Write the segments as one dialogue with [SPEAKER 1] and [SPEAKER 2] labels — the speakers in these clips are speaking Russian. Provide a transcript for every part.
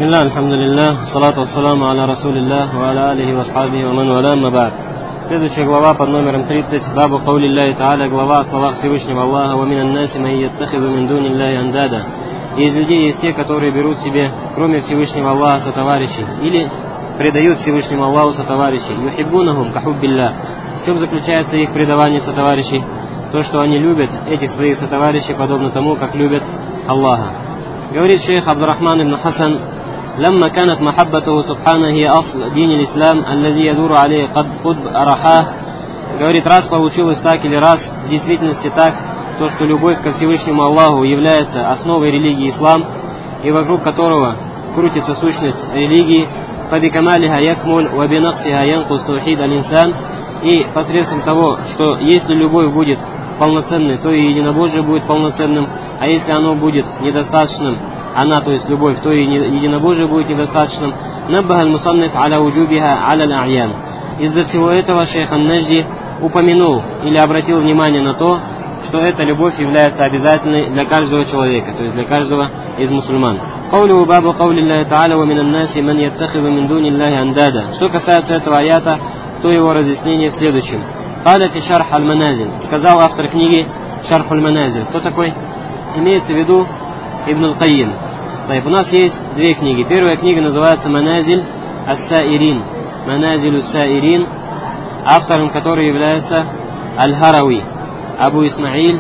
[SPEAKER 1] Бисмилlah, алхамдулиллах, салату вассаламу аля расулиллах, ва аля алихи ва асхабихи ва ман валя, амма ба'д. Следующая глава под номером 30, бабу каулиллахи та'аля, глава о словах Всевышнего Аллаха, ва минан наси ман яттахиду мин дуниллахи андада. И из людей есть те, которые берут себе, кроме Всевышнего Аллаха, сотоварищей, или предают Всевышнему Аллаху сотоварищей. Юхиббунахум кахуббилlah. В чем заключается их предавание сотоварищей? То, что они любят этих своих сотоварищей, подобно тому, как любят Аллаха. Говорит шейх Абдурахман ибн Хасан: لما كانت محبته سبحانه هي أصل دين الإسلام الذي يدور عليه قطب أرحاه. Говорит, раз получилось так или раз в действительности так, то, что любовь ко Всевышнему Аллаху является основой религии ислам, и вокруг которого крутится сущность религии, فبكمالها يكمل وبنقصها ينقص توحيد الإنسان. И посредством того, что если любовь будет полноценной, то и единобожие будет полноценным, а если оно будет недостаточным, она, то есть любовь, то и единобожие будет недостаточным. Наббаха аль-мусанниф аля уджубиха аля аль-а'ян. Из-за всего этого шейх ан-Наджди упомянул или обратил внимание на то, что эта любовь является обязательной для каждого человека, то есть для каждого из мусульман. Каулю бабу каулиллахи та'аля ва минан наси ман яттахиду мин дуниллахи андада. Что касается этого аята, то его разъяснение в следующем. Каля фи шарх аль-маназиль. Сказал автор книги Шарх аль-маназиль. Кто такой? Имеется в виду Ибн аль-Кайим. У нас есть две книги. Первая книга называется «Маназиль ас-Саирин». «Маназиль ас-Саирин», автором которой является Аль-Харави. Абу Исмаиль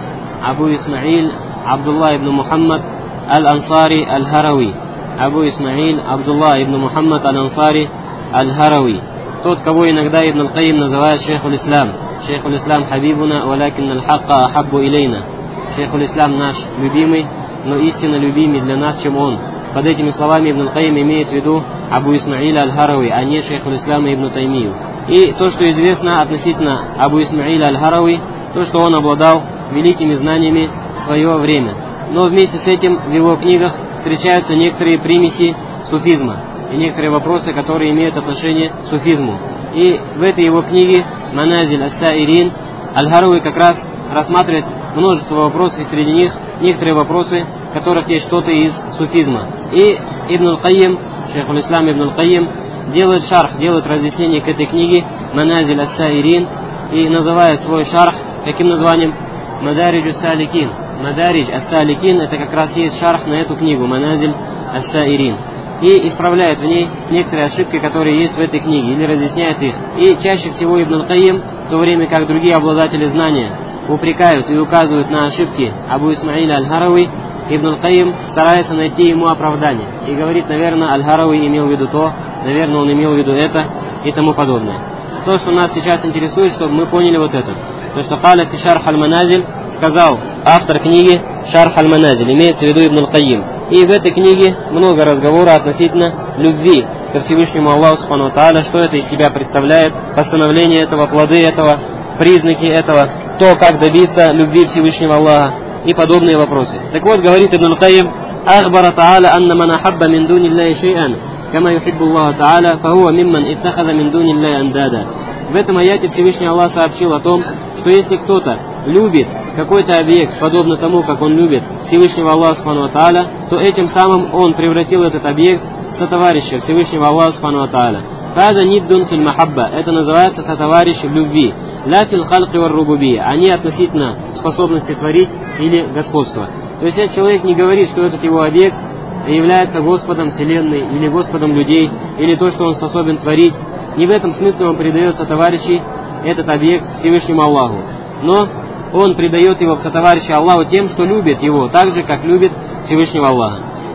[SPEAKER 1] Абдулла ибн Мухаммад Аль-Ансари Аль-Харави. Абу Исмаиль Абдулла ибн Мухаммад Аль-Ансари Аль-Харави. Тот, кого иногда Ибн аль-Кайим называет шейхуль ислам. Шейхуль ислам хабибуна, валякин аль-хакка ахаббу илейна. Шейхуль ислам наш любимый, но истинно любимый для нас, чем он. Под этими словами Ибн аль-Кайим имеет в виду Абу Исмаиля Аль-Харави, а не шейхуль ислама Ибн Таймию. И то, что известно относительно Абу Исмаиля Аль-Харави, то, что он обладал великими знаниями в свое время. Но вместе с этим в его книгах встречаются некоторые примеси суфизма и некоторые вопросы, которые имеют отношение к суфизму. И в этой его книге «Маназиль ас-Саирин» Аль-Харави как раз рассматривает множество вопросов, и среди них некоторые вопросы, в которых есть что-то из суфизма. И Ибн аль-Кайим, шейхуль ислам Ибн аль-Кайим, делает шарх, делает разъяснение к этой книге «Маназиль ас-Саирин» и называет свой шарх каким названием? «Мадаридж ас-Саликин». «Мадаридж ас-Саликин» — это как раз есть шарх на эту книгу «Маназиль ас-Саирин». И исправляет в ней некоторые ошибки, которые есть в этой книге, или разъясняет их. И чаще всего Ибн аль-Кайим, в то время как другие обладатели знания упрекают и указывают на ошибки Абу Исмаиля Аль-Харави, Ибн аль-Кайим старается найти ему оправдание. И говорит, наверное, Аль-Харави имел в виду то, наверное, он имел в виду это и тому подобное. То, что нас сейчас интересует, чтобы мы поняли вот это. То, что «Каля фи шарх аль-маназиль» сказал автор книги «Шарх аль-маназиль», имеется в виду Ибн аль-Кайим. И в этой книге много разговора относительно любви ко Всевышнему Аллаху субхану ва тааля, что это из себя представляет, постановление этого, плоды этого, признаки этого, то, как добиться любви Всевышнего Аллаха и подобные вопросы. Так вот, говорит Ибн аль-Кайим: «Ахбара та'аля анна ман ахабба мин дуниллахи шей'ан, кама юхиббу Аллаху та'аля, фахуа мимман иттахаза мин дуниллахи андада». В этом аяте Всевышний Аллах сообщил о том, что если кто-то любит какой-то объект, подобно тому, как он любит Всевышнего Аллаха субхану ва тааля, то этим самым он превратил этот объект в сотоварища Всевышнего Аллаха субхану ва тааля. Фаза ниддун фил махабба. Это называется сотоварищи в любви. Ля фил халки вар рубубия. Они относительно способности творить или господства. То есть этот человек не говорит, что этот его объект является Господом Вселенной или Господом людей, или то, что он способен творить. Не в этом смысле он придает сотоварищи этот объект Всевышнему Аллаху. Но он придает его в сотоварищи Аллаху тем, что любит его, так же, как любит Всевышнего Аллаха.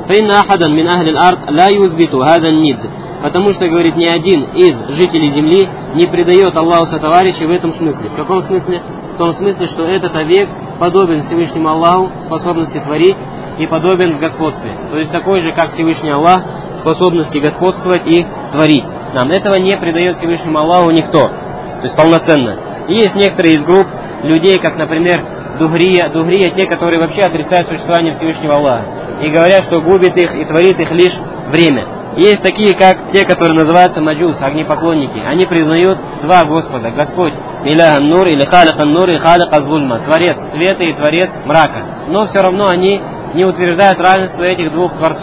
[SPEAKER 1] Потому что, говорит, ни один из жителей земли не придает Аллаху сотоварищи в этом смысле. В каком смысле? В том смысле, что этот объект подобен Всевышнему Аллаху в способности творить и подобен в господстве. То есть такой же, как Всевышний Аллах, в способности господствовать и творить. Нам этого не придает Всевышнему Аллаху никто. То есть полноценно. И есть некоторые из групп людей, как, например, Дугрия, те, которые вообще отрицают существование Всевышнего Аллаха и говорят, что губит их и творит их лишь время. Есть такие, как те, которые называются маджус, огнепоклонники. Они признают два Господа: Господь Иляхан Нур или Халихан Нур и Халик аз-Зульма, Творец света и Творец мрака. Но все равно они не утверждают равенство этих двух творцов.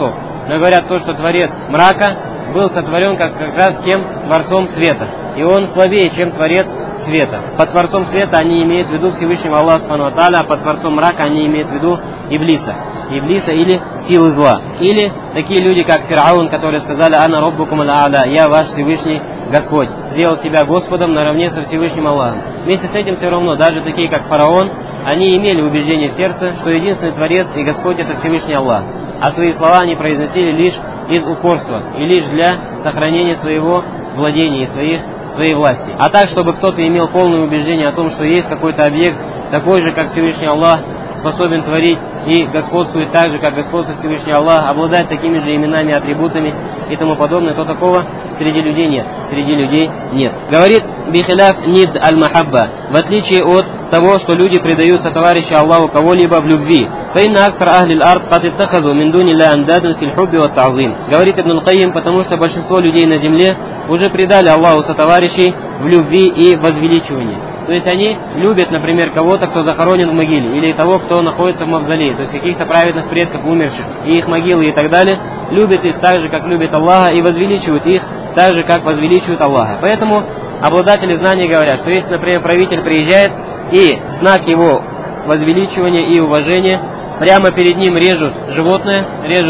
[SPEAKER 1] Но говорят то, что Творец мрака был сотворен как раз кем? Творцом света. И он слабее, чем Творец света. Под Творцом света они имеют в виду Всевышнего Аллаха Субхану ва Тааля, а под Творцом мрака они имеют в виду Иблиса. Иблиса или силы зла. Или такие люди, как Фираун, которые сказали: «Ана роббукум аль-а'ля», «Я ваш Всевышний Господь», сделал себя Господом наравне со Всевышним Аллахом. Вместе с этим все равно, даже такие, как фараон, они имели убеждение в сердце, что единственный Творец и Господь — это Всевышний Аллах. А свои слова они произносили лишь из упорства и лишь для сохранения своего владения и своей власти. А так, чтобы кто-то имел полное убеждение о том, что есть какой-то объект, такой же, как Всевышний Аллах, способен творить и господствует так же, как господствует Всевышний Аллах, обладает такими же именами, атрибутами и тому подобное, то такого среди людей нет. Среди людей нет. Говорит бихиляф нид аль-махабба, в отличие от того, что люди предаются товарищу Аллаху кого-либо в любви. Фаинна аксар ахли аль-ард кад иттахазу мин дуни ла андадан фил хубби ва та'зим. Говорит Ибн аль-Кайим, потому что большинство людей на земле уже предали Аллаху сотоварищей в любви и возвеличивании. То есть они любят, например, кого-то, кто захоронен в могиле, или того, кто находится в мавзолее, то есть каких-то праведных предков умерших, и их могилы и так далее, любят их так же, как любят Аллаха, и возвеличивают их так же, как возвеличивают Аллаха. Поэтому обладатели знаний говорят, что если, например, правитель приезжает, и в знак его возвеличивания и уважения прямо перед ним режут животное,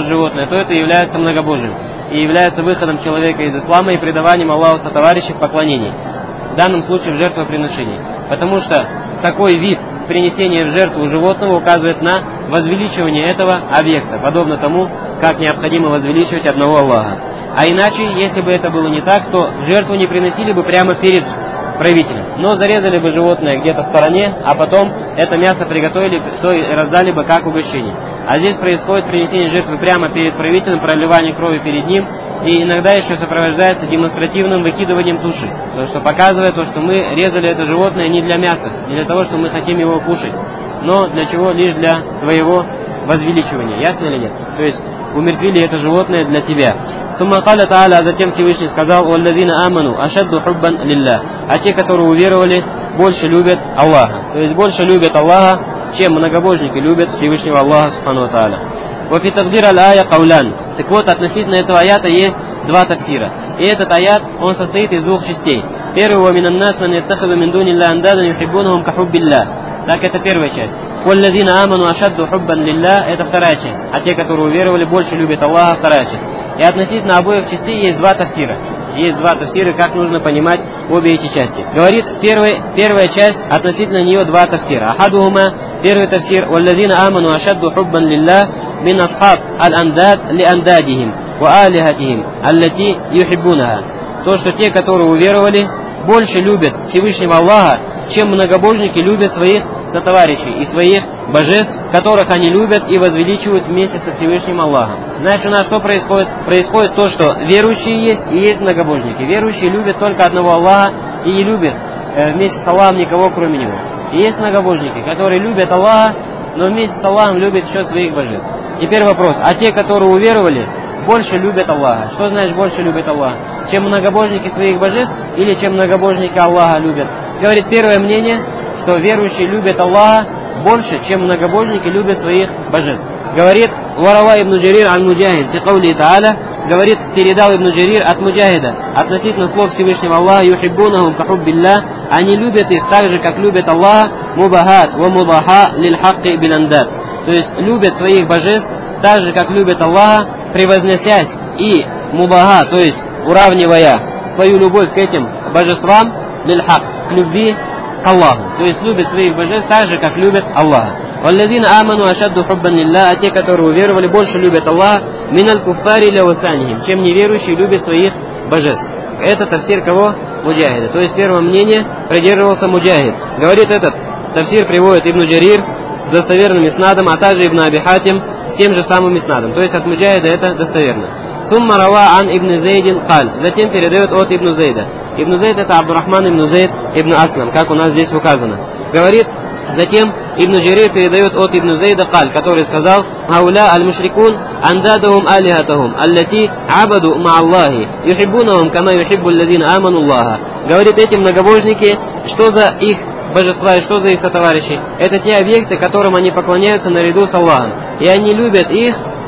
[SPEAKER 1] то это является многобожием, и является выходом человека из ислама и предаванием Аллаху сотоварищей в поклонении. В данном случае в жертвоприношении. Потому что такой вид принесения в жертву животного указывает на возвеличивание этого объекта, подобно тому, как необходимо возвеличивать одного Аллаха. А иначе, если бы это было не так, то жертву не приносили бы прямо перед правителем, но зарезали бы животное где-то в стороне, а потом это мясо приготовили, что и раздали бы как угощение. А здесь происходит принесение жертвы прямо перед правителем, проливание крови перед ним, и иногда еще сопровождается демонстративным выкидыванием туши, то, что показывает то, что мы резали это животное не для мяса, не для того, что мы хотим его кушать, но для чего? Лишь для твоего возвеличивания. Ясно или нет? То есть умертвили это животное для тебя. Сумма каля та'аля, затем Всевышний сказал: «Валлазина аману ашадду хуббан лилля». А те, которые уверовали, больше любят Аллаха. То есть больше любят Аллаха, чем многобожники любят Всевышнего Аллаха субхану ва та'аля. Вафи тагдир аль-ая каулян. Так вот, относительно этого аята есть два тафсира. И этот аят, он состоит из двух частей. Первый: «Ва минан нас ман яттахиду мин дуни ла андадан юхиббунахум ка хуббилля». Так, это первая часть. «Валлазина аману ашадду хуббан лилля» — это вторая часть. А те, которые уверовали, больше любят Аллаха — вторая часть. И относительно обоих частей есть два тафсира. Есть два тафсира, как нужно понимать обе эти части. Говорит, первая часть, относительно нее два тафсира. Ахадухума, первый тафсир: «Валлазина аману ашадду хуббан лилля мин асхаб аль-андад ли андадихим ва алихатихим аллати юхиббунаха». То, что те, которые уверовали, больше любят Всевышнего Аллаха, чем многобожники любят своих сотоварищей и своих божеств, которых они любят и возвеличивают вместе со Всевышним Аллахом. Знаешь, у нас что происходит? Происходит то, что верующие есть и есть многобожники. Верующие любят только одного Аллаха и не любят вместе с Аллахом никого, кроме Него. И есть многобожники, которые любят Аллаха, но вместе с Аллахом любят еще своих божеств. Теперь вопрос: а те, которые уверовали, больше любят Аллаха? Что значит больше любят Аллаха? Чем многобожники своих божеств или чем многобожники Аллаха любят? Говорит, первое мнение, что верующие любят Аллаха больше, чем многобожники любят своих божеств. Говорит Варава ибн Джарир аль-Муджахид фи каули та'аля, говорит, передал ибн Джарир от Муджахида относительно слов Всевышнего Аллаха: «Юхиббунахум ка хуббилля», они любят их так же, как любят Аллаха, мубахат ва мудаха лиль хакки бил андад. То есть любят своих божеств так же, как любят Аллаха, превозносясь и мубаха, то есть уравнивая свою любовь к этим божествам, лиль хак, к любви к Аллаху. То есть любят своих божеств так же, как любят Аллаха. «Валлазина аману ашадду хуббан лилля», а те, которые уверовали, больше любят Аллаха, миналь куффари ля васанихим, чем неверующие любят своих божеств. Это тафсир кого? Муджахида. То есть первое мнение придерживался Муджахид. Говорит, этот тафсир приводит Ибн Джарир с достоверным иснадом, а также Ибн Аби Хатим с тем же самым иснадом. То есть от Муджахида это достоверно. Сумма рава ан ибн Зейдин каль. Затем передает от Ибн Зейда. Ибн Зейд — это Абдурахман ибн Зейд ибн Аслам, как у нас здесь указано. Говорит, затем Ибн Джарир передает от Ибн Зейда каль, который сказал: «Хауля аль-мушрикун андадахум алихатахум аллати абаду ма Аллахи юхиббунахум кама юхиббу аллазина аману Аллаха». Говорит, эти многобожники, что за их божества и что за их сотоварищи? Это те объекты, которым они поклоняются наряду с Аллахом. И они любят их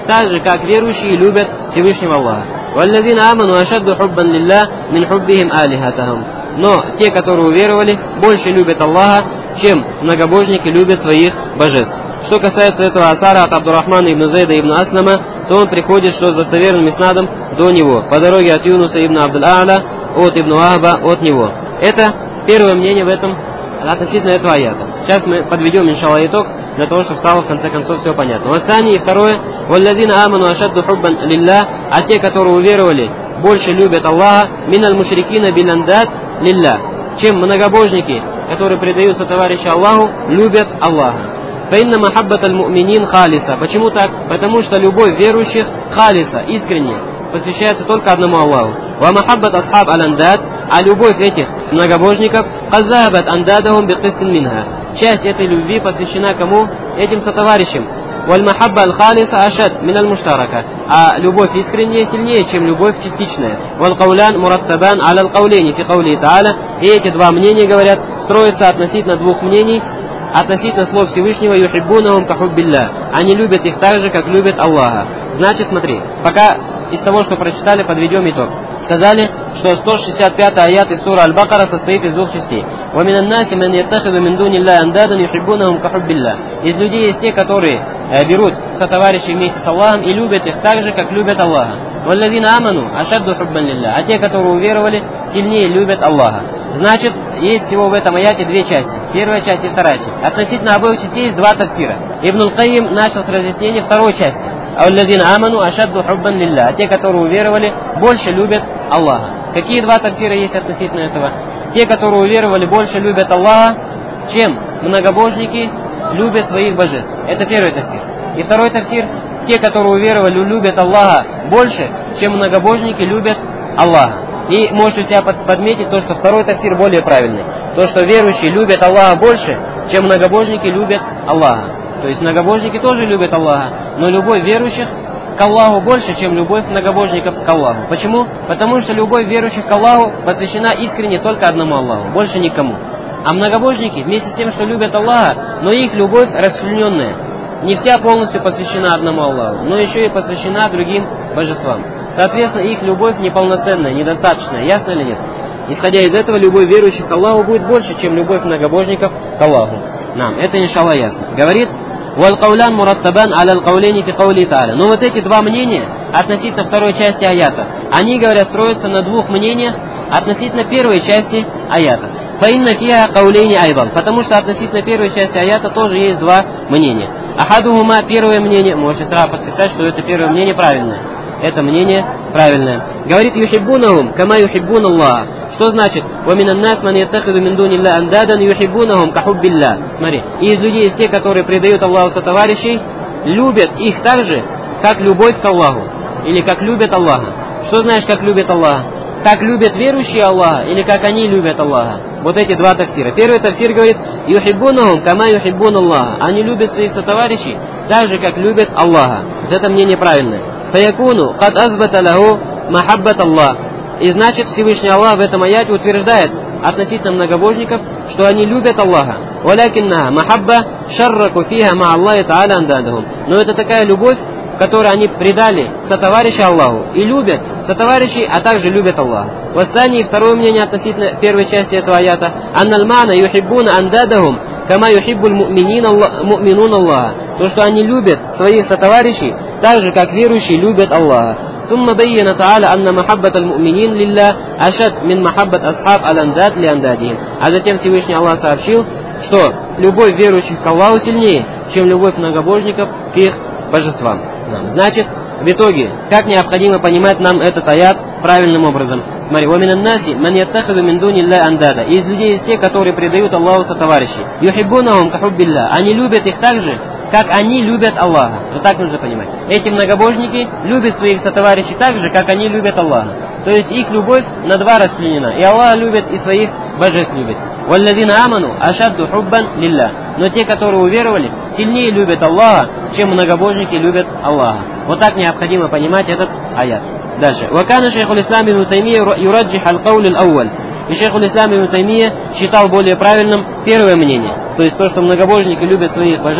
[SPEAKER 1] так же, как верующие любят Всевышнего Аллаха. «Валлазина аману ашадду хуббан лилля мин хуббихим алихатахум». Но те, которые уверовали, больше любят Аллаха, чем многобожники любят своих божеств. Что касается этого асара от Абдурахмана ибн Зайда ибн Аслама, то он приходит, что с достоверным иснадом до него, по дороге от Юнуса ибн Абдул-А'ля, от ибн Вахба, от него. Это первое мнение в этом относительно этого аята. Сейчас мы подведем, иншаллах, итог, для того, чтобы стало в конце концов все понятно. Вот и второе, «Валладина аману ашадду хуббан лилля», а те, которые уверовали, больше любят Аллаха, «Миналь мушрикина биландат лилля», чем многобожники, которые предаются товарищу Аллаху, любят Аллаха. «Фаинна махаббаталь му'минин халиса». Почему так? Потому что любовь верующих халиса, искренняя, посвящается только одному Аллаху. «Ва махаббат асхаб аль-андад», а любовь этих многобожников «каззахабат андадахум бикистин минха». Часть этой любви посвящена кому? Этим сотоварищам. «Валь махабба аль-халиса ашад мин аль-муштарака». А любовь искренняя сильнее, чем любовь частичная. «Валь каулян мураттабан аля аль-каулейни фи каули та'аля». И эти два мнения, говорят, строятся относительно двух мнений, относительно слов Всевышнего «юхиббунахум кахуббилля». Они любят их так же, как любят Аллаха. Значит, смотри, пока из того, что прочитали, подведем итог. Сказали, что 165 аят из сура Аль-Бакара состоит из двух частей. وَمِنَ النَّاسِ مَنْ يَتَّخِذُ مِنْ دُونِ اللَّهِ أَنْدَادًا يُحِبُّونَهُمْ كَحُبِّ اللَّهِ. Из людей есть те, которые берут сотоварищей вместе с Аллахом и любят их так же, как любят Аллаха. وَالَّذِينَ آمَنُوا أَشَدُّ حُبًّا لِلَّهِ. А те, которые уверовали, сильнее любят Аллаха. Значит, есть всего в этом аяте две части. Первая часть и вторая часть. Относительно обоих частей есть два тафсира. Ибн аль-Кайим начал с разъяснения второй части. «Алладзина аману ашадду хуббан лилля». Те, которые уверовали, больше любят Аллаха. Какие два тафсира есть относительно этого? Те, которые уверовали, больше любят Аллаха, чем многобожники любят своих божеств. Это первый тафсир. И второй тафсир: те, которые уверовали, любят Аллаха больше, чем многобожники любят Аллаха. И можете себя подметить то, что второй тафсир более правильный. То, что верующие любят Аллаха больше, чем многобожники любят Аллаха. То есть многобожники тоже любят Аллаха, но любовь верующих к Аллаху больше, чем любовь многобожников к Аллаху. Почему? Потому что любовь верующих к Аллаху посвящена искренне только одному Аллаху, больше никому. А многобожники, вместе с тем, что любят Аллаха, но их любовь расчлененная, не вся полностью посвящена одному Аллаху, но еще и посвящена другим божествам. Соответственно, их любовь неполноценная, недостаточная. Ясно или нет? Исходя из этого, любовь верующих к Аллаху будет больше, чем любовь многобожников к Аллаху. Нам это, иншаллах, ясно. Говорит: «Валь-каулян мураттабан аля аль-каулейни фи каули та'аля». Но вот эти два мнения относительно второй части аята, они, говорят, строятся на двух мнениях относительно первой части аята. «Фаинна фиха каулейни айдан». Потому что относительно первой части аята тоже есть два мнения. «Ахадухума» — первое мнение, можете сразу подписать, что это первое мнение правильное. Это мнение правильное. Говорит: «Юхиббунахум кама юхиббун Аллаха». Что значит? وَمِنَ النَّاسِ مَنْ يَتَّخِذُ مِنْ دُونِ اللَّهِ أَنْدَادًا يُحِبُّونَهُمْ كَحُبِّ اللَّهِ. Смотри, и из людей есть те, которые предают Аллаху сотоварищей, любят их так же, как любовь к Аллаху. Или как любят Аллаха. Что значит, как любят Аллаха? Как любят верующие Аллаха, или как они любят Аллаха? Вот эти два тафсира. Первый тафсир говорит: «Юхиббунахум кама юхиббун Аллаха». Они любят своих сотоварищей так же, как любят Аллаха. Вот это мнение правильное. «Фаякуну кад азбата лаху махаббат Аллах». И значит, Всевышний Аллах в этом аяте утверждает относительно многобожников, что они любят Аллаха. «Валякинна махабба шарраку фиха ма Аллахи та'аля андадахум». Но это такая любовь, которую они предали сотоварища Аллаху и любят сотоварищей, а также любят Аллаха. Вассани, второе мнение относительно первой части этого аята: «Аннальмана юхиббуна андадахум кама юхиббуль му'минун Аллаха». То, что они любят своих сотоварищей так же, как верующие любят Аллаха. ثم بين تعالى أن محبة المؤمنين لله أشد من محبة أصحاب الأنداد لأندادهم. А затем Всевышний Аллах сообщил, что любовь верующих к Аллаху сильнее, чем любовь многобожников к их божествам. Значит, в итоге, как необходимо понимать нам этот аят правильным образом? Смотри: «Вамин аннаси ман яттахиду мин дуни лля андада». Из людей есть те, которые предают Аллаху сотоварищей. «Юхиббунахум кахуббилля». Они любят их так же, как они любят Аллаха. Вот так нужно понимать. Эти многобожники любят своих сотоварищей так же, как они любят Аллаха. То есть их любовь на два расчленена. И Аллах любит, и своих божеств любит. «Валладзина аману ашадду хуббан лилля». Но те, которые уверовали, сильнее любят Аллаха, чем многобожники любят Аллаха. Вот так необходимо понимать этот аят. Дальше. «Вакана шейхуль ислам ибн Таймия юраджих аль-кауль аль-ауаль». И шейхуль ислам ибн Таймия считал более правильным первое мнение. То есть то, что многобожники любят своих божеств,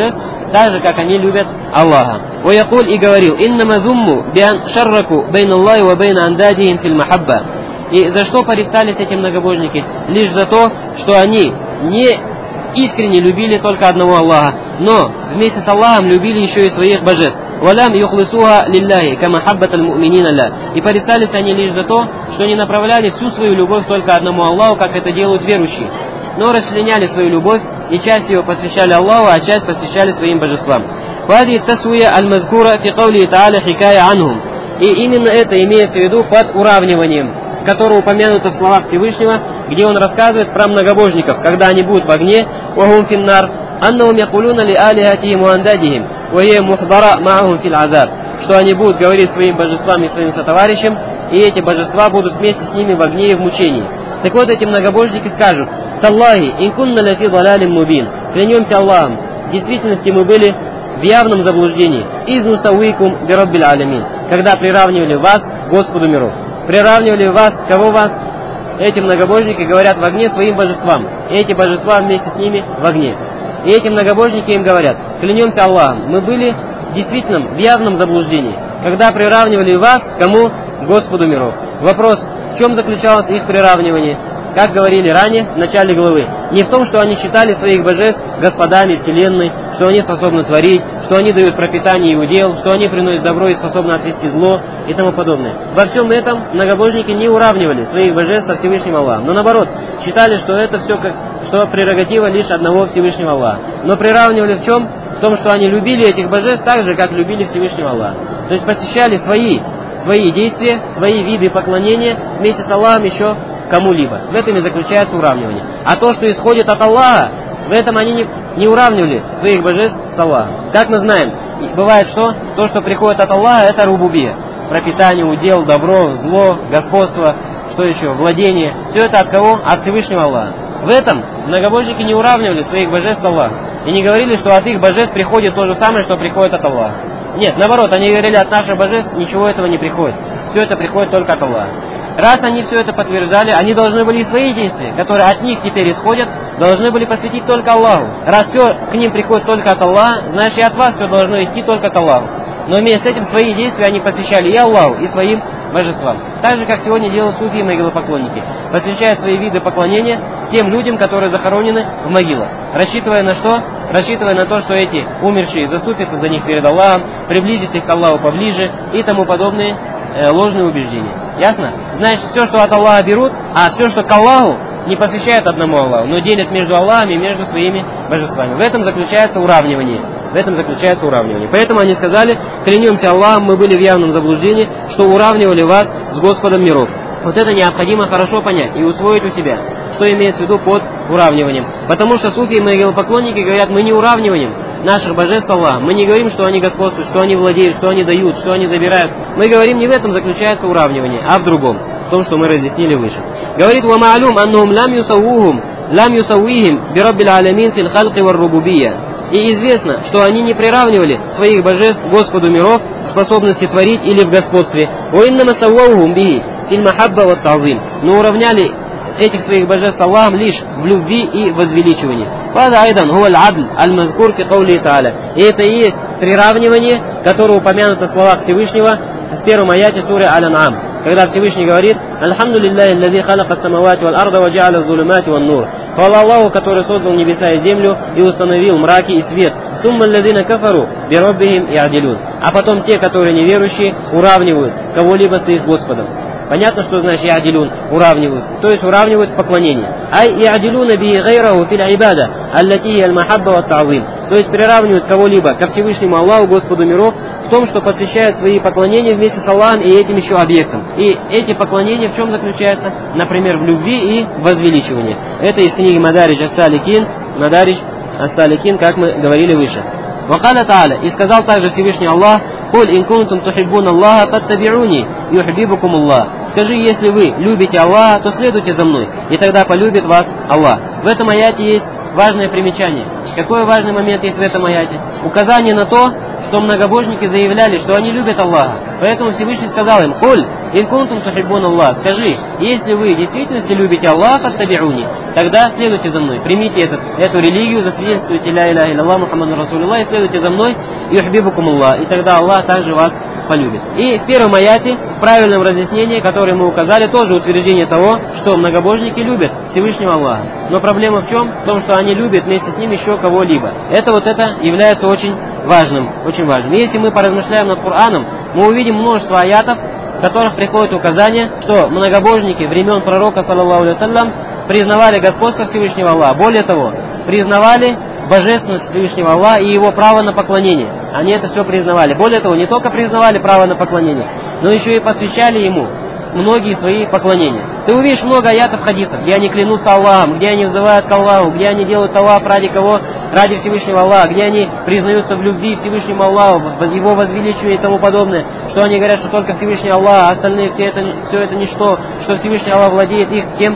[SPEAKER 1] так же, как они любят Аллаха. Ваякуль и говорил: «Иннама зумму биан шарраку бейн Аллахи ва бейн андадихим филь махабба». И за что порицались эти многобожники? Лишь за то, что они не искренне любили только одного Аллаха, но вместе с Аллахом любили еще и своих божеств. «Валям юхлисуха лилляхи, кама хаббаталь му'минина ля». И порицались они лишь за то, что не направляли всю свою любовь только одному Аллаху, как это делают верующие, но расчленяли свою любовь и часть ее посвящали Аллаху, а часть посвящали своим божествам. «Вади тасуя аль-мазкура фи каули та'аля хикая анхум». И именно это имеется в виду под уравниванием, которое упомянуто в словах Всевышнего, где он рассказывает про многобожников, когда они будут в огне, «Вахум финнар, аннахум якулуна ли алихатихим ва андадихим, ва хия мухдара маахум фил азаб», что они будут говорить своим божествам и своим сотоварищам, и эти божества будут вместе с ними в огне и в мучении. Так вот, эти многобожники скажут: «Таллахи, инкунна лафи далалим мубин». Клянемся Аллахом, в действительности мы были в явном заблуждении. «Изну сауикум бираббиль алямин», когда приравнивали вас к Господу миров. Приравнивали вас, кого вас? Эти многобожники говорят в огне своим божествам, и эти божества вместе с ними в огне. И эти многобожники им говорят: «Клянемся Аллахом, мы были в действительном, в явном заблуждении, когда приравнивали вас к кому? Господу миров». Вопрос: в чем заключалось их приравнивание? Как говорили ранее, в начале главы, не в том, что они считали своих божеств господами вселенной, что они способны творить, что они дают пропитание и удел, что они приносят добро и способны отвести зло и тому подобное. Во всем этом многобожники не уравнивали своих божеств со Всевышним Аллахом, но наоборот, считали, что это все что прерогатива лишь одного Всевышнего Аллаха. Но приравнивали в чем? В том, что они любили этих божеств так же, как любили Всевышнего Аллаха. То есть посещали свои действия, свои виды поклонения вместе с Аллахом еще кому-либо. В этом и заключается уравнивание. А то, что исходит от Аллаха, в этом они не уравнивали своих божеств с Аллахом. Как мы знаем, бывает что? То, что приходит от Аллаха, это рубубия. Пропитание, удел, добро, зло, господство, что еще? Владение. Все это от кого? От Всевышнего Аллаха. В этом многобожники не уравнивали своих божеств с Аллахом. И не говорили, что от их божеств приходит то же самое, что приходит от Аллаха. Нет, наоборот, они говорили, от наших божеств ничего этого не приходит. Все это приходит только от Аллаха. Раз они все это подтверждали, они должны были и свои действия, которые от них теперь исходят, должны были посвятить только Аллаху. Раз все к ним приходит только от Аллаха, значит и от вас все должно идти только от Аллаху. Но вместе с этим свои действия они посвящали и Аллаху, и своим божествам. Так же, как сегодня делают суфии и могилопоклонники. Посвящают свои виды поклонения тем людям, которые захоронены в могилах. Рассчитывая на что? Рассчитывая на то, что эти умершие заступятся за них перед Аллахом, приблизят их к Аллаху поближе и тому подобные ложные убеждения. Ясно? Значит, все, что от Аллаха берут, а все, что к Аллаху, не посвящают одному Аллаху, но делят между Аллахом и между своими божествами. В этом заключается уравнивание. В этом заключается уравнивание. Поэтому они сказали: клянемся Аллахом, мы были в явном заблуждении, что уравнивали вас с Господом миров. Вот это необходимо хорошо понять и усвоить у себя, что имеется в виду под уравниванием. Потому что суфии и могилопоклонники говорят: мы не уравниваем наших божеств Аллаха. Мы не говорим, что они господствуют, что они владеют, что они дают, что они забирают. Мы говорим, не в этом заключается уравнивание, а в другом, в том, что мы разъяснили выше. Говорит: «Ва ма'лум аннахум лам юсауихим би раббил алямин фил халqi вар рубубия». И известно, что они не приравнивали своих божеств Господу миров в способности творить или в господстве. «Ва иннама сауахум бихи филь махабба ва тазим», но уравняли этих своих божеств Аллахом лишь в любви и возвеличивании. И это и есть приравнивание, которое упомянуто в словах Всевышнего в первом аяте суры Аль-Ан'ам, когда Всевышний говорит: «Альхамду лиллахи аллази халака самавати вал арда ва джа'аля зулумати ван нур». Хвала Аллаху, который создал небеса и землю и установил мраки и свет. Сумма аллазина кафару би раббихим я'дилун. А потом те, которые неверующие, уравнивают кого-либо с их Господом. Понятно, что значит я'дилун, уравнивают. То есть уравнивают в поклонении. Ай я'дилуна би гайраху фил ибада, аллати аль махабба ва та'зим. То есть приравнивают кого-либо ко Всевышнему Аллаху, Господу миров, в том, что посвящают свои поклонения вместе с Аллахом и этим еще объектом. И эти поклонения в чем заключаются? Например, в любви и в возвеличивании. Это из книги Мадаридж ас-Саликин, как мы говорили выше. Вакаля Тааля, и сказал также Всевышний Аллах: «Куль ин кунтум тухиббуна Аллаха фаттаби'уни юхиббукум Аллах». Скажи, если вы любите Аллаха, то следуйте за мной, и тогда полюбит вас Аллах. В этом аяте есть важное примечание. Какой важный момент есть в этом аяте? Указание на то, что многобожники заявляли, что они любят Аллаха. Поэтому Всевышний сказал им: «Куль ин кунтум тухиббун Аллах, скажи, если вы в действительности любите Аллаха, фаттаби'уни, тогда следуйте за мной, примите эту религию, засвидетельствуйте ля иляха илляллах Мухаммаду Расулуллах, и следуйте за мной, юхбибукум Аллах, и тогда Аллах также вас полюбит. И в первом аяте, в правильном разъяснении, которое мы указали, тоже утверждение того, что многобожники любят Всевышнего Аллаха. Но проблема в чем? В том, что они любят вместе с ним еще кого-либо. Это является очень важным, очень важным. И если мы поразмышляем над Кораном, мы увидим множество аятов, в которых приходит указание, что многобожники времен пророка, саллаллаху алейхи вассалям, признавали господство Всевышнего Аллаха. Более того, признавали божественность Всевышнего Аллаха и его право на поклонение. Они это все признавали. Более того, не только признавали право на поклонение, но еще и посвящали ему многие свои поклонения. Ты увидишь много аятов хадисов, где они клянутся Аллахом, где они взывают к Аллаху, где они делают талаф ради кого? Ради Всевышнего Аллаха, где они признаются в любви Всевышнему Аллаху, его возвеличивая и тому подобное, что они говорят, что только Всевышний Аллах, а остальные все это ничто, что Всевышний Аллах владеет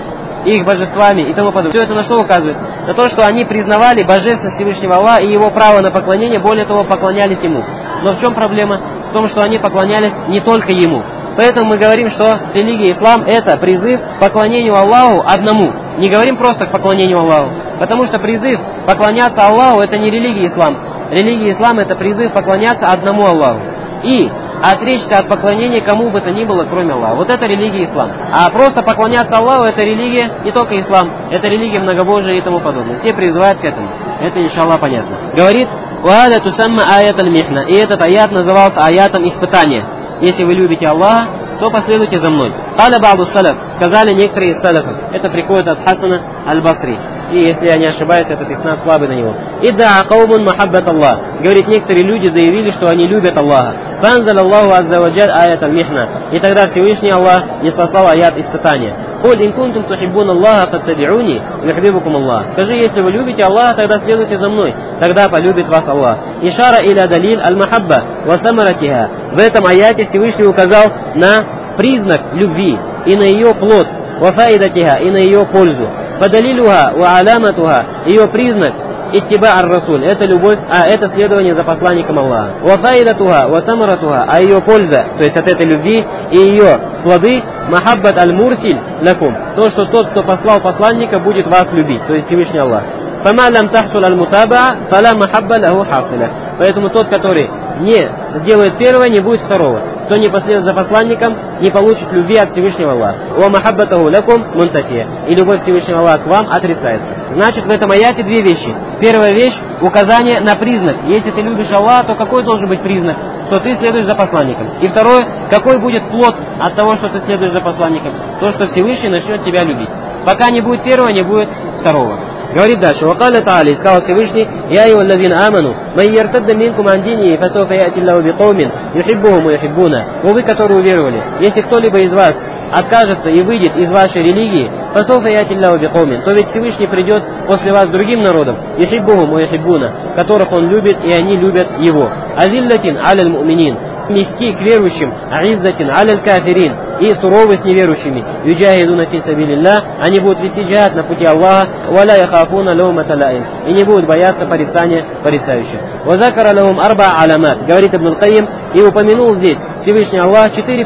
[SPEAKER 1] их божествами и тому подобное. Все это на что указывает? На то, что они признавали божественность Всевышнего Аллаха и его право на поклонение, более того, поклонялись ему. Но в чем проблема? В том, что они поклонялись не только ему. Поэтому мы говорим, что религия ислам это призыв к поклонению Аллаху одному. Не говорим просто к поклонению Аллаху. Потому что призыв поклоняться Аллаху это не религия ислам. Религия ислам это призыв поклоняться одному Аллаху. И отречься от поклонения кому бы то ни было, кроме Аллаха. Вот это религия ислам. А просто поклоняться Аллаху это религия не только ислам. Это религия многобожия и тому подобное. Все призывают к этому. Это иншаллах понятно. Говорит, «Ва'ада тусамма аят аль-михна». И этот аят назывался аятом испытания. Если вы любите Аллаха, то последуйте за мной. «Каля ба'ду салаф». Сказали некоторые из салафов. Это приходит от Хасана аль-Басри. И если я не ошибаюсь, этот иснад слабый на него. «Идда'a каумун махаббат Аллах». Говорит, некоторые люди заявили, что они любят Аллаха. «Фанзал Аллаху азза ва джаль аят аль-михна». И тогда Всевышний Аллах ниспослал аят испытания. «Куль ин кунтум тухиббун Аллаха фаттаби'уни юхбибукум Аллах». Скажи, если вы любите Аллаха, тогда следуйте за мной, тогда полюбит вас Аллах. «Ишара иля далиль аль-махабба ва самаратиха». В этом аяте Всевышний указал на признак любви и на ее плод, ва фаидатиха, и на ее пользу. Фадалилуха ва аламатуха, ее признак, иттиба ар-расуль, это любовь, это следование за посланником Аллаха. Ва фаидатуха ва самаратуха, а ее польза, то есть от этой любви и ее плоды, махаббат аль-мурсиль лакум, то, что тот, кто послал посланника, будет вас любить, то есть Всевышний Аллах. Фама лам тахсул аль-мутабаа, фала махабба лаху хасиля. Поэтому тот, который не сделает первого, не будет второго. Кто не последует за посланником, не получит любви от Всевышнего Аллаха. Ва махаббатаху лакум мунтафия. И любовь Всевышнего Аллаха к вам отрицается. Значит, в этом аяте две вещи. Первая вещь — указание на признак. Если ты любишь Аллаха, то какой должен быть признак? Что ты следуешь за посланником. И второе, какой будет плод от того, что ты следуешь за посланником? То, что Всевышний начнет тебя любить. Пока не будет первого, не будет второго. Говорит дальше, وقال تعالى, сказал Всевышний, يا أيها الذين آمنوا من يرتد منكم عن دينه فسوف يأتي الله بقوم يحبهم ويحبونه. Но вы, которые уверовали, если кто-либо из вас откажется и выйдет из вашей религии, فسوف يأتي الله بقوم, то ведь Всевышний придет после вас другим народом, يحبهم ويحبونه, которых он любит и они любят его. أذلة على المؤمنين, мягки к верующим, а'иззатин аля аль-кафирин, и суровы с неверующими, юджахидуна фи сабилилlah, они будут вести джихад на пути Аллаха, валя яхафуна лаумата лаим, и не будут бояться порицания порицающих. Ва закара лахум арба аламат, говорит Ибн аль-Кайим, и упомянул здесь Всевышний Аллах четыре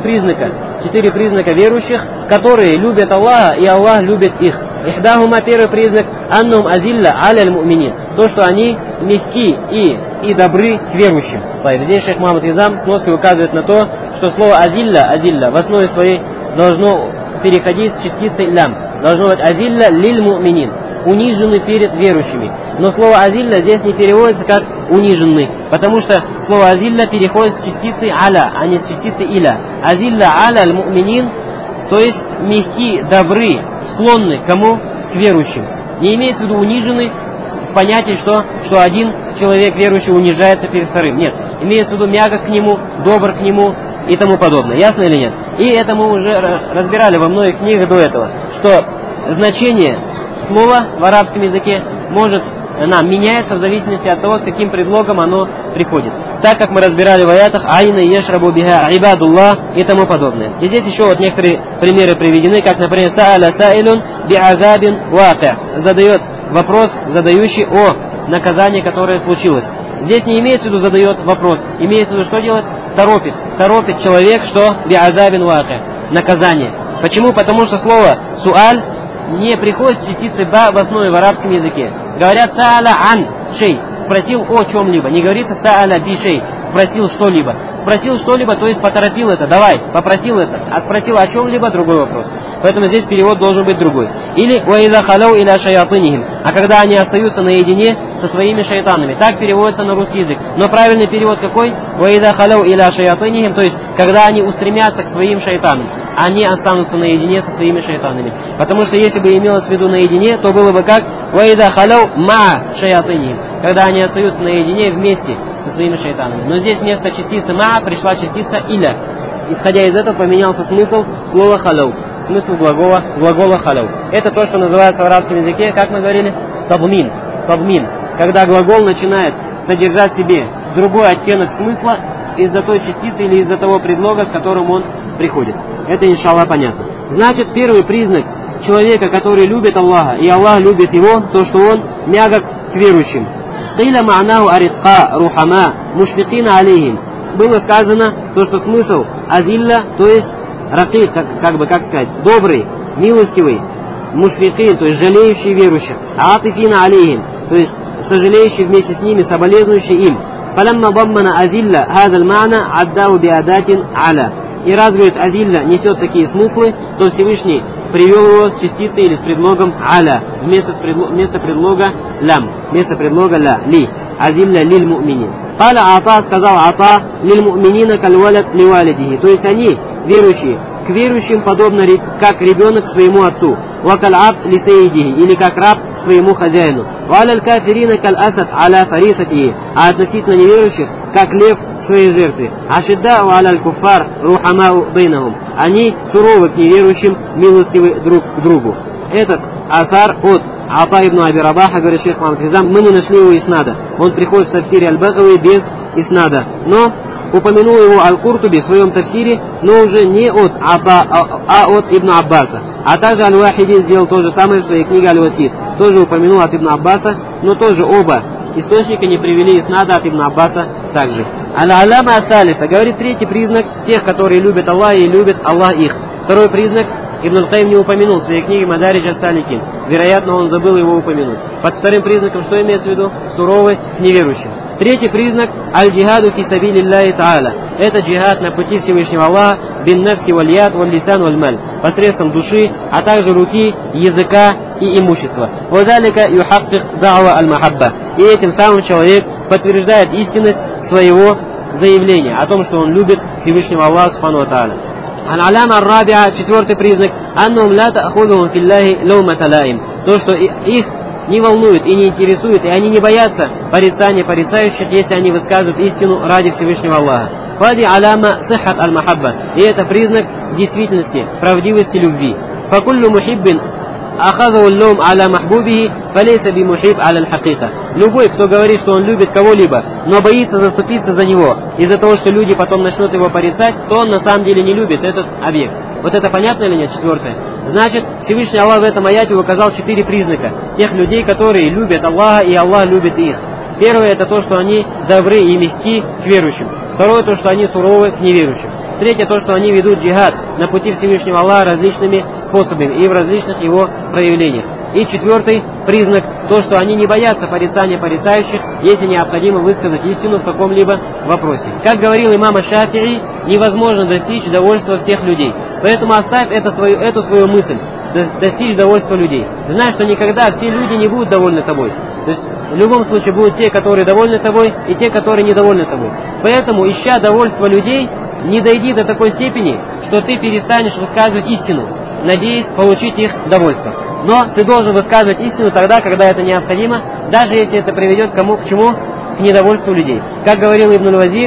[SPEAKER 1] признака верующих, которые любят Аллаха, и Аллах любит их. Ихдахума, первый признак, аннум азилля аля аль-муминин, то, что они мягки и добры к верующим. Здесь шейх Мухаммад Изам с ноской указывает на то, что слово азилля в основе своей должно переходить с частицей лям. Должно быть азилля лиль муминин, униженный перед верующими. Но слово азилля здесь не переводится как униженный, потому что слово азилля переходит с частицей аля, а не с частицей иля. Азилля аля аль-муминин, то есть мягки, добры, склонны к кому? К верующим. Не имеется в виду униженный в понятии, что один человек верующий унижается перед вторым. Нет. Имеется в виду мягок к нему, добр к нему и тому подобное. Ясно или нет? И это мы уже разбирали во многих книгах до этого, что значение слова в арабском языке меняется в зависимости от того, с каким предлогом оно приходит. Так как мы разбирали в аятах айна ешрабу биха ибадуллах и тому подобное. И здесь еще вот некоторые примеры приведены, как, например, сааля саилун би'азабин вaqи', задает вопрос, задающий о наказании, которое случилось. Здесь не имеется в виду задает вопрос, имеется в виду, что делает? Торопит человек, что би'азабин вaqи', наказание. Почему? Потому что слово суаль не приходит с частицей ба в основе в арабском языке. Говорят сааля ан шей, спросил о чем-либо. Не говорится сааля би шей, спросил что-либо. Спросил что-либо, то есть поторопил это, давай, попросил это. А спросил о чем-либо, другой вопрос. Поэтому здесь перевод должен быть другой. Или «Ваида халяу иля шаятынихим», а когда они остаются наедине со своими шайтанами. Так переводится на русский язык. Но правильный перевод какой? «Ваида халяу иля шаятынихим», то есть когда они устремятся к своим шайтанам, они останутся наедине со своими шайтанами. Потому что если бы имелось в виду наедине, то было бы как «Ваида халяу ма шаятынихим», когда они остаются наедине вместе со своими шайтанами. Но здесь вместо частицы «ма» пришла частица «иля». Исходя из этого поменялся смысл слова «халяу». Смысл глагола халяу. Это то, что называется в арабском языке, как мы говорили, табмин. Табмин. Когда глагол начинает содержать в себе другой оттенок смысла из-за той частицы или из-за того предлога, с которым он приходит. Это, иншаллах, понятно. Значит, первый признак человека, который любит Аллаха, и Аллах любит его, то, что он мягок к верующим. «Киля ма'наху аритка рухама мушфикина алейхим». Было сказано то, что смысл азилля, то есть ракик, как сказать, добрый, милостивый, мушфикин, то есть жалеющий верующих, атифина алейхим, то есть сожалеющий вместе с ними, соболезнующий им. فلما ضمن أذلة هذا المعنى عداه بأداة على. И раз, говорит, азилля несет такие смыслы, то Всевышний привел его с частицей или с предлогом аля, вместо предлога лям, вместо предлога ля, ли. Азилля лиль му'минин. Каля ата, сказал ата, лиль му'минина кальвалят ливалидихи. То есть они, верующие, к верующим подобно как ребенок своему отцу. Вакаль абд ли сейдихи, или как раб своему хозяину. Валяль кафирина каль асад аля фарисатихи. А относительно неверующих, как лев к своей жертве. Ашиддау аляль куффар рухамау бейнахум. Они суровы к неверующим, милостивы друг к другу. Этот асар от Ата ибн Аби Рабаха, говорит шейх Мухаммад Хизам, мы не нашли его иснада. Он приходит в тафсире Аль-Багави без иснада. Но упомянул его Аль-Куртуби в своем тафсире, но уже не от Ата, а от Ибн Аббаса. А также Аль-Вахиди сделал то же самое в своей книге Аль-Васид. Тоже упомянул от Ибн Аббаса, но тоже оба источника не привели иснада от Ибн Аббаса также. Аль-Аляма Ас-Салиса, говорит, третий признак тех, которые любят Аллаха и любят Аллах их. Второй признак Ибн Аль-Каим не упомянул в своей книге Мадаридж ас-Саликин. Вероятно, он забыл его упомянуть. Под вторым признаком что имеется в виду? Суровость к неверующим. Третий признак аль-джихаду фи сабилиллахи та'аля. Это джихад на пути Всевышнего Аллаха бин нафси валь яд валь лисан валь маль. Посредством души, а также руки, языка и имущества. Вадалика юхаккик да'ва аль-махабба. И этим самым человек подтверждает истинность своего заявления о том, что он любит Всевышнего Аллаха субхану ва та'аля. Аль-Аляма ар-Рабиа, четвертый признак, аннум ла та'худухум филлахи лаумата лаим. То, что их не волнует и не интересует, и они не боятся порицания порицающих, если они высказывают истину ради Всевышнего Аллаха. Фади аляма сиххат аль-махабба. И это признак действительности, правдивости любви. Факуллу мухиббин ахазу аль-лум аля махбубихи, фалейса би мухибб аля аль-хакика. Любой, кто говорит, что он любит кого-либо, но боится заступиться за него, из-за того, что люди потом начнут его порицать, то он на самом деле не любит этот объект. Вот это понятно или нет? Четвертое. Значит, Всевышний Аллах в этом аяте указал 4 признака тех людей, которые любят Аллаха, и Аллах любит их. Первое, это то, что они добры и мягки к верующим. Второе, то, что они суровы к неверующим. Третье, то, что они ведут джихад на пути Всевышнего Аллаха различными способами и в различных его проявлениях. И четвертый признак, то, что они не боятся порицания порицающих, если необходимо высказать истину в каком-либо вопросе. Как говорил имам Аш-Шафи'и, невозможно достичь довольства всех людей. Поэтому оставь эту свою мысль, достичь довольства людей. Знай, что никогда все люди не будут довольны тобой. То есть в любом случае будут те, которые довольны тобой, и те, которые недовольны тобой. Поэтому, ища довольства людей, не дойди до такой степени, что ты перестанешь высказывать истину, надеясь получить их довольство. Но ты должен высказывать истину тогда, когда это необходимо, даже если это приведет к чему? К недовольству людей. Как говорил Ибн Вазир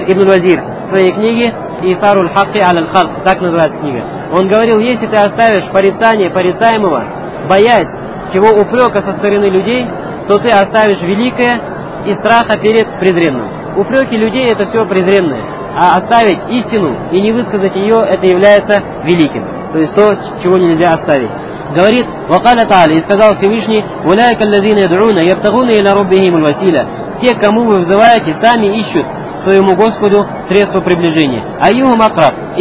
[SPEAKER 1] в своей книге «Исаруль хакки аль-халк», так называется книга. Он говорил, если ты оставишь порицание порицаемого, боясь чего упрека со стороны людей, то ты оставишь великое и страха перед презренным. Упреки людей — это все презренное. А оставить истину и не высказать ее, это является великим. То есть то, чего нельзя оставить. Говорит, «Вакаля та'аля», и сказал Всевышний, «Уляйка аллазина яд'уна, ябтагуна иля раббихимуль василя». Те, кому вы взываете, сами ищут своему Господу средства приближения. Айюхум акраб. И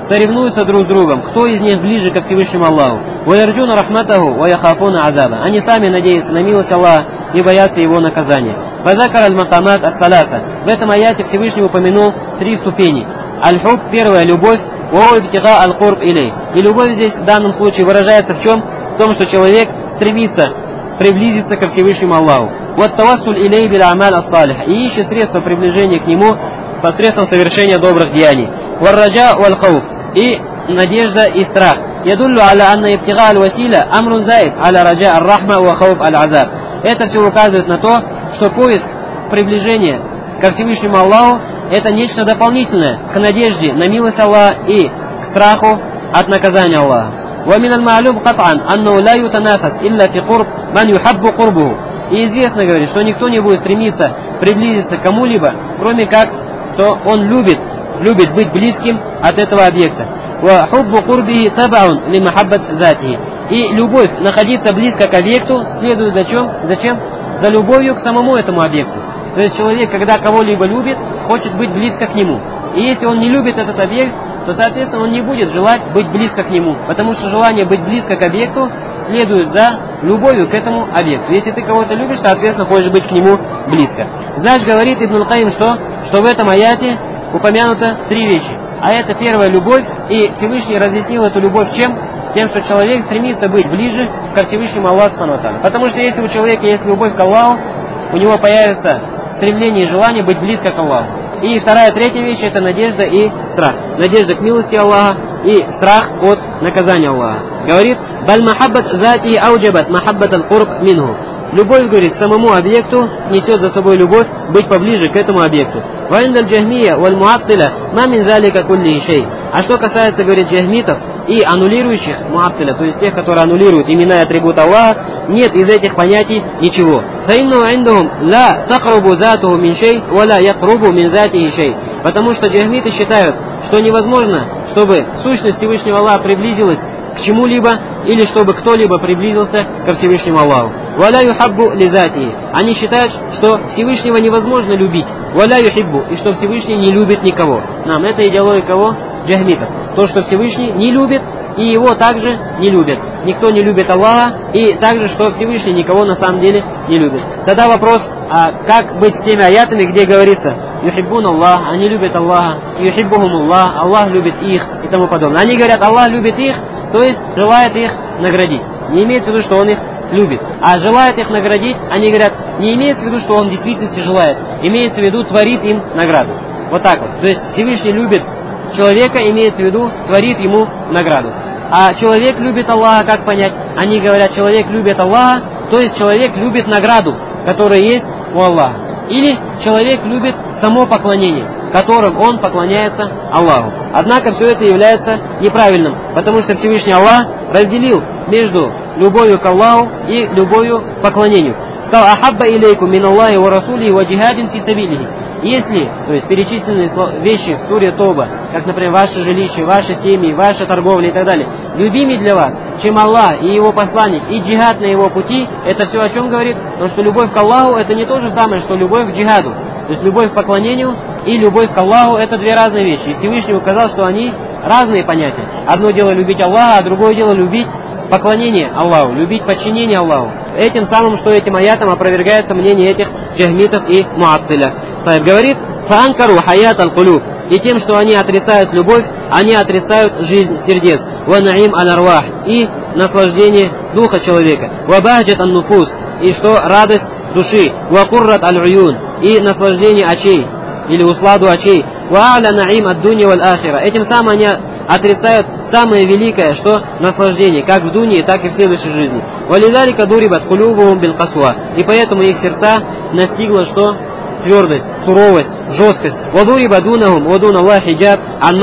[SPEAKER 1] соревнуются друг с другом, кто из них ближе ко Всевышнему Аллаху. وَيَرْجُونَ رَحْمَتَهُ وَيَخَافُونَ عَذَابَهُ. Они сами надеются на милость Аллаха и боятся его наказания. فَذَكَرَ الْمَقَامَاتَ الثَّلَاثَ. В этом аяте Всевышний упомянул 3 ступени. Аль-хуб, первая, любовь, وَهُوَ ابْتِغَاءُ الْقُرْبِ إِلَيْهِ. И любовь здесь в данном случае выражается в чем? В том, что человек стремится приблизиться ко Всевышнему Аллаху. وَالتَّوَسُّلْ إِلَيْهِ بِالْأَعْمَالِ الصَّالِحَةِ. И ищет средства приближения к нему посредством совершения добрых деяний. وَالرَّجَاءُ وَالْخَوْفُ. И надежда и страх. يدل على أن ابتغاء الوسيلة أمر زائد على رجاء الرحمة وخوف العذاب. Это все указывает на то, что поиск приближения ко Всевышнему Аллаху это нечто дополнительное к надежде на милость Аллаха и к страху от наказания Аллаха. ومن المعلوم قطعا أنه لا يتنافس إلا في قرب من يحب قربه. И известно, говорит, что никто не будет стремиться приблизиться к кому-либо, кроме как, что он любит быть близким от этого объекта. وحب قربه تبع لمحبة ذاته. И любовь, находиться близко к объекту, следует зачем? За любовью к самому этому объекту. То есть человек, когда кого-либо любит, хочет быть близко к нему. И если он не любит этот объект, то, соответственно, он не будет желать быть близко к нему. Потому что желание быть близко к объекту следует за любовью к этому объекту. Если ты кого-то любишь, соответственно, хочешь быть к нему близко. Значит, говорит Ибн аль-Каим, что в этом аяте упомянуто 3 вещи. А это первая любовь, и Всевышний разъяснил эту любовь чем? Тем, что человек стремится быть ближе ко Всевышнему Аллаху Субхану ва Тааля. Потому что если у человека есть любовь к Аллаху, у него появится стремление и желание быть близко к Аллаху. И вторая, третья вещь это надежда и страх. Надежда к милости Аллаха и страх от наказания Аллаха. Говорит, «Баль махаббат зати ауджабат махаббат аль-курб минху». Любовь, говорит, к самому объекту несет за собой любовь быть поближе к этому объекту. «Ваиндаль джахмия валь муаттиля ма мин залика кулли шей». А что касается, говорит, джахмитов и аннулирующих муаттиля, то есть тех, которые аннулируют имена и атрибуты Аллаха, нет из этих понятий ничего. «Фаинну индахум ла тахрубу затуху мин шей валя якрубу мин затихи шей». Потому что джахмиты считают, что невозможно, чтобы сущность Всевышнего Аллаха приблизилась к чему-либо, или чтобы кто-либо приблизился ко Всевышнему Аллаху. «Валя юхаббу лизати». Они считают, что Всевышнего невозможно любить. «Валя юхиббу». И что Всевышний не любит никого. Нам это идеология кого? Джахмитов. То, что Всевышний не любит, и его также не любят. Никто не любит Аллаха, и также, что Всевышний никого на самом деле не любит. Тогда вопрос, а как быть с теми аятами, где говорится «Юхиббун Аллах», они любят Аллаха, «Юхиббухум Аллах», Аллах любит их и тому подобное. Они говорят, Аллах любит их, то есть желает их наградить. Не имеется в виду, что он их любит. А желает их наградить, они говорят, не имеется в виду, что он в действительности желает. Имеется в виду, творит им награду. Вот так вот. То есть Всевышний любит человека, имеется в виду, творит ему награду. А человек любит Аллаха, как понять? Они говорят, человек любит Аллаха, то есть человек любит награду, которая есть у Аллаха. Или человек любит само поклонение, которым он поклоняется Аллаху. Однако все это является неправильным, потому что Всевышний Аллах разделил между любовью к Аллаху и любовью к поклонению. Сказал: «Ахабба илейкум мин Аллахи ва расулихи ва джихадин фи сабилихи». Если, то есть перечисленные вещи в суре Тоба, как, например, ваше жилище, ваши семьи, ваша торговля и так далее, любимее для вас, чем Аллах и Его посланник, и джихад на Его пути, это все о чем говорит? Потому что любовь к Аллаху это не то же самое, что любовь к джихаду. То есть любовь к поклонению и любовь к Аллаху это две разные вещи. И Всевышний указал, что они разные понятия. Одно дело любить Аллаха, а другое дело любить поклонение Аллаху, любить подчинение Аллаху. Этим самым, что этим аятом опровергается мнение этих джахмитов и муаттиля. Говорит, фаанкару хаят аль-кулюб. И тем, что они отрицают любовь, они отрицают жизнь сердец. Ва наим аль-арвах. И наслаждение духа человека. Ва бахджат ан-нуфус. И что радость души. Ва куррат аль-уюн. И наслаждение очей. Или усладу очей. Ва аля наим ад-дунья валь-ахира. Этим самым они отрицают самое великое, что наслаждение, как в дуне, так и в следующей жизни. Валидалика дурибат кулюбухум бил касва. И поэтому их сердца настигла что? Твердость, суровость, жесткость. Вадуриба дунахум вадун Аллах хиджаб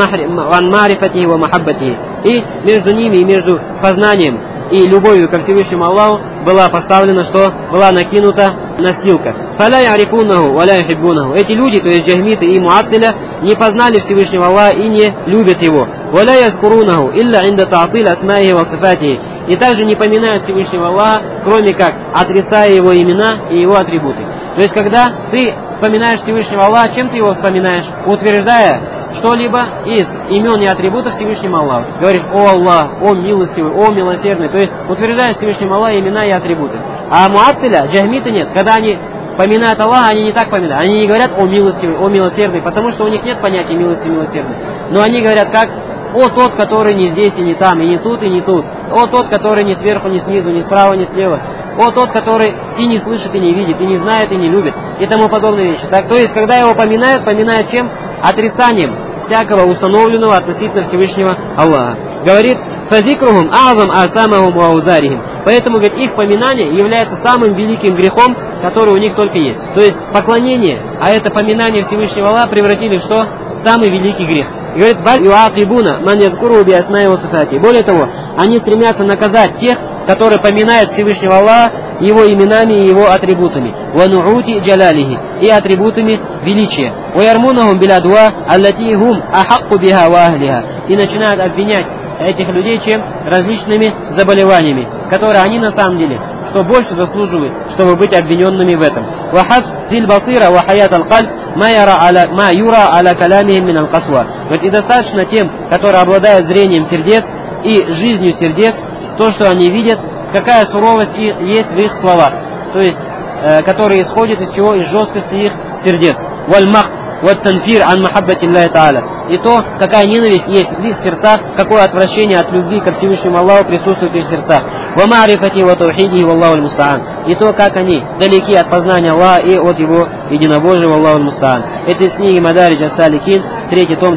[SPEAKER 1] ан марифатихи ва махаббатихи. И между ними и между познанием и любовью ко Всевышнему Аллаху была поставлена, что была накинута настилка. Фаля ярифунаху ва ля юхиббунаху. Эти люди, то есть джахмиты и муаттиля, не познали Всевышнего Аллаха и не любят его. Ва ля язкурунаху илля инда та'тил асмаихи ва сифатихи. И также не поминают Всевышнего Аллаха, кроме как отрицая его имена и его атрибуты. То есть когда ты вспоминаешь Всевышнего Аллаха, чем ты его вспоминаешь? Утверждая что-либо из имен и атрибутов Всевышнему Аллаху. Говоришь: «О Аллах, о милостивый, о милосердный». То есть утверждаешь Всевышнему Аллаху имена и атрибуты. А муаттиля, джахмиты нет. Когда они поминают Аллаха, они не так поминают. Они не говорят: «О милостивый, о милосердный», потому что у них нет понятия милости и милосердный. Но они говорят как: «О тот, который не здесь и не там, и не тут, и не тут. О тот, который не сверху, ни снизу, ни справа, ни слева. О тот, который и не слышит, и не видит, и не знает, и не любит», и тому подобные вещи. Так, то есть, когда его поминают чем? Отрицанием всякого установленного относительно Всевышнего Аллаха. Говорит: «Фазикрухум а'зам асамахум ва аузарихим». Поэтому, говорит, их поминание является самым великим грехом, который у них только есть. То есть поклонение, а это поминание Всевышнего Аллаха превратили в что? Самый великий грех. И говорит: «Баль юакибуна ман язкуру би асмаи ва сифати». Более того, они стремятся наказать тех, которые поминают Всевышнего Аллаха его именами и его атрибутами. Ва нуути джалалихи, и атрибутами величия. Ва ярмунахум биладва аллати хум ахакку биха ва ахлиха. И начинают обвинять этих людей чем? Различными заболеваниями, которые они на самом деле что больше заслуживают, чтобы быть обвиненными в этом. «Вахас фил басира ва хаят аль-кальб ма юра аля калямихим мин аль-касва». И достаточно тем, которые обладают зрением сердец и жизнью сердец, то, что они видят, какая суровость есть в их словах, то есть, которые исходят из чего? Из жесткости их сердец. «Валь-махт ват-танфир ан махаббати Аллахи та'аля». И то, какая ненависть есть в их сердцах, какое отвращение от любви ко Всевышнему Аллаху присутствует в их сердцах. «Ва ма'рифати ва таухидихи валлаху аль-муста'ан». И то, как они далеки от познания Аллаха и от его единобожия, валлаху аль-муста'ан. Это из книги Мадаридж ас-Саликин, 3 том,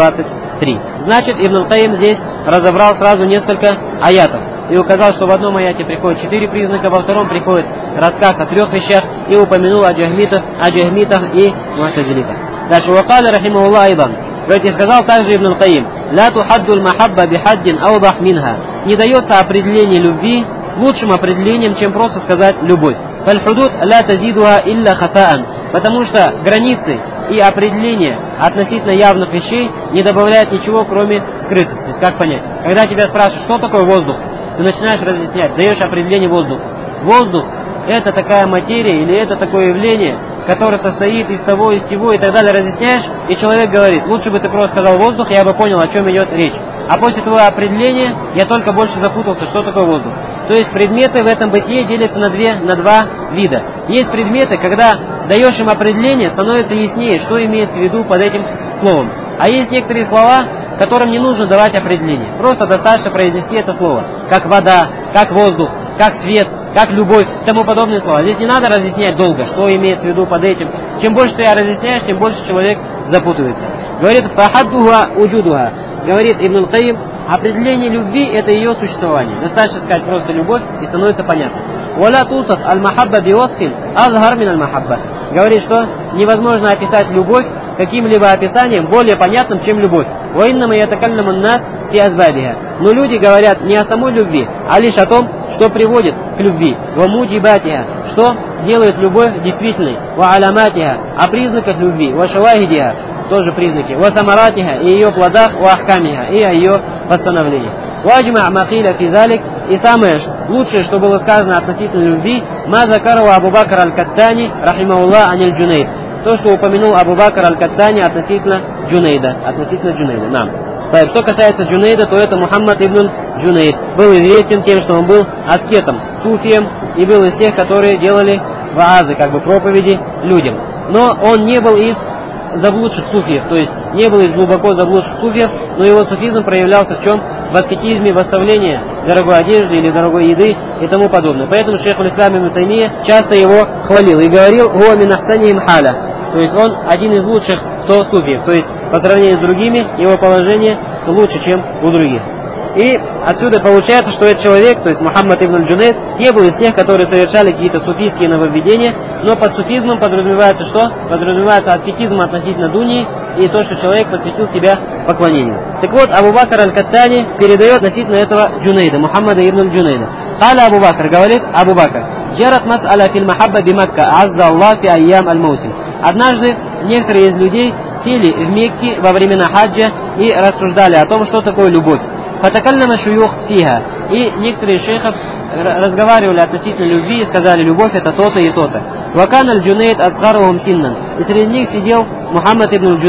[SPEAKER 1] 20-23. Значит, Ибн аль-Кайим здесь разобрал сразу несколько аятов и указал, что в одном аяте приходит 4 признака, во втором приходит рассказ о 3 вещах, и упомянул о джахмитах и му'тазилитах. Дальше: «Вакаля рахимахуллах айдан». Говорит, и сказал также Ибн аль-Кайим: «Ла тухаддуль махабба бихаддин аудах минха». Не дается определение любви лучшим определением, чем просто сказать «любовь». «Фаль-худуд ла тазидуха илля хафаан». Потому что границы и определения относительно явных вещей не добавляют ничего, кроме скрытости. То есть, как понять? Когда тебя спрашивают, что такое воздух, ты начинаешь разъяснять, даешь определение воздуху. Воздух — это такая материя или это такое явление, которое состоит из того, из всего и так далее. Разъясняешь, и человек говорит: «Лучше бы ты просто сказал воздух, я бы понял, о чем идет речь. А после твоего определения я только больше запутался, что такое воздух». То есть предметы в этом бытие делятся на два вида. Есть предметы, когда даешь им определение, становится яснее, что имеется в виду под этим словом. А есть некоторые слова, которым не нужно давать определение. Просто достаточно произнести это слово. Как вода, как воздух, как свет, как любовь и тому подобные слова. Здесь не надо разъяснять долго, что имеется в виду под этим. Чем больше ты разъясняешь, тем больше человек запутывается. Говорит: «Фахаддуха уджудуха». Говорит Ибн аль-Кайим, определение любви — это ее существование. Достаточно сказать просто любовь, и становится понятно. «Валя тусаф аль-махабба биосфин азгар мин аль-махабба». Говорит, что невозможно описать любовь каким-либо описанием более понятным, чем любовь. «Ваиннама ятакалламу ан-нас фи азбабиха». Но люди говорят не о самой любви, а лишь о том, что приводит к любви. «Ва муджибатиха», что делает любовь действительной. «Ва аламатиха», о признаках любви. «Ва шавахидиха», тоже признаки. «Ва самаратиха», и ее плодах. «Ва ахкамиха», и о ее постановлениях. «Ваджма махиля фи залик», и самое лучшее, что было сказано относительно любви, «Ма закарова Абу Бакр аль-Каттани, рахимахуллах, аниль Джунейд». То, что упомянул Абу Бакр аль-Каттани относительно Джунейда. Нам. Что касается Джунейда, то это Мухаммад ибн Джунейд. Был известен тем, что он был аскетом, суфием, и был из тех, которые делали ваазы, проповеди людям. Но он не был из заблудших суфиев, то есть не был из глубоко заблудших суфиев, но его суфизм проявлялся в чем? В аскетизме, в оставлении дорогой одежды или дорогой еды и тому подобное. Поэтому шейх аль-Ислам ибн Таймия часто его хвалил и говорил: «Хуа мин ахсанихим халя». То есть он один из лучших суфиев, то есть по сравнению с другими его положение лучше, чем у других. И отсюда получается, что этот человек, то есть Мухаммад ибн Джунейд, не был из тех, которые совершали какие-то суфийские нововведения, но под суфизмом подразумевается что? Подразумевается аскетизм относительно дуньи и то, что человек посвятил себя поклонению. Так вот, Абу Бакр аль-Каттани передает относительно этого Джунейда, Мухаммада ибн Джунейда. Каля Абу Бакр, говорит Абу Бакр: «Джарат мас'аля фил махабба би Макка, азза Аллах фи айям аль-маусим». Однажды некоторые из людей сели в Мекке во времена хаджа и рассуждали о том, что такое любовь. Фатакаллама шуюх фиха. И некоторые шейхов разговаривали относительно любви и сказали: любовь это то-то и то-то. Вакан аль-Джунейд асгарухум синнан. И среди них сидел Мухаммад ибн Джунейд,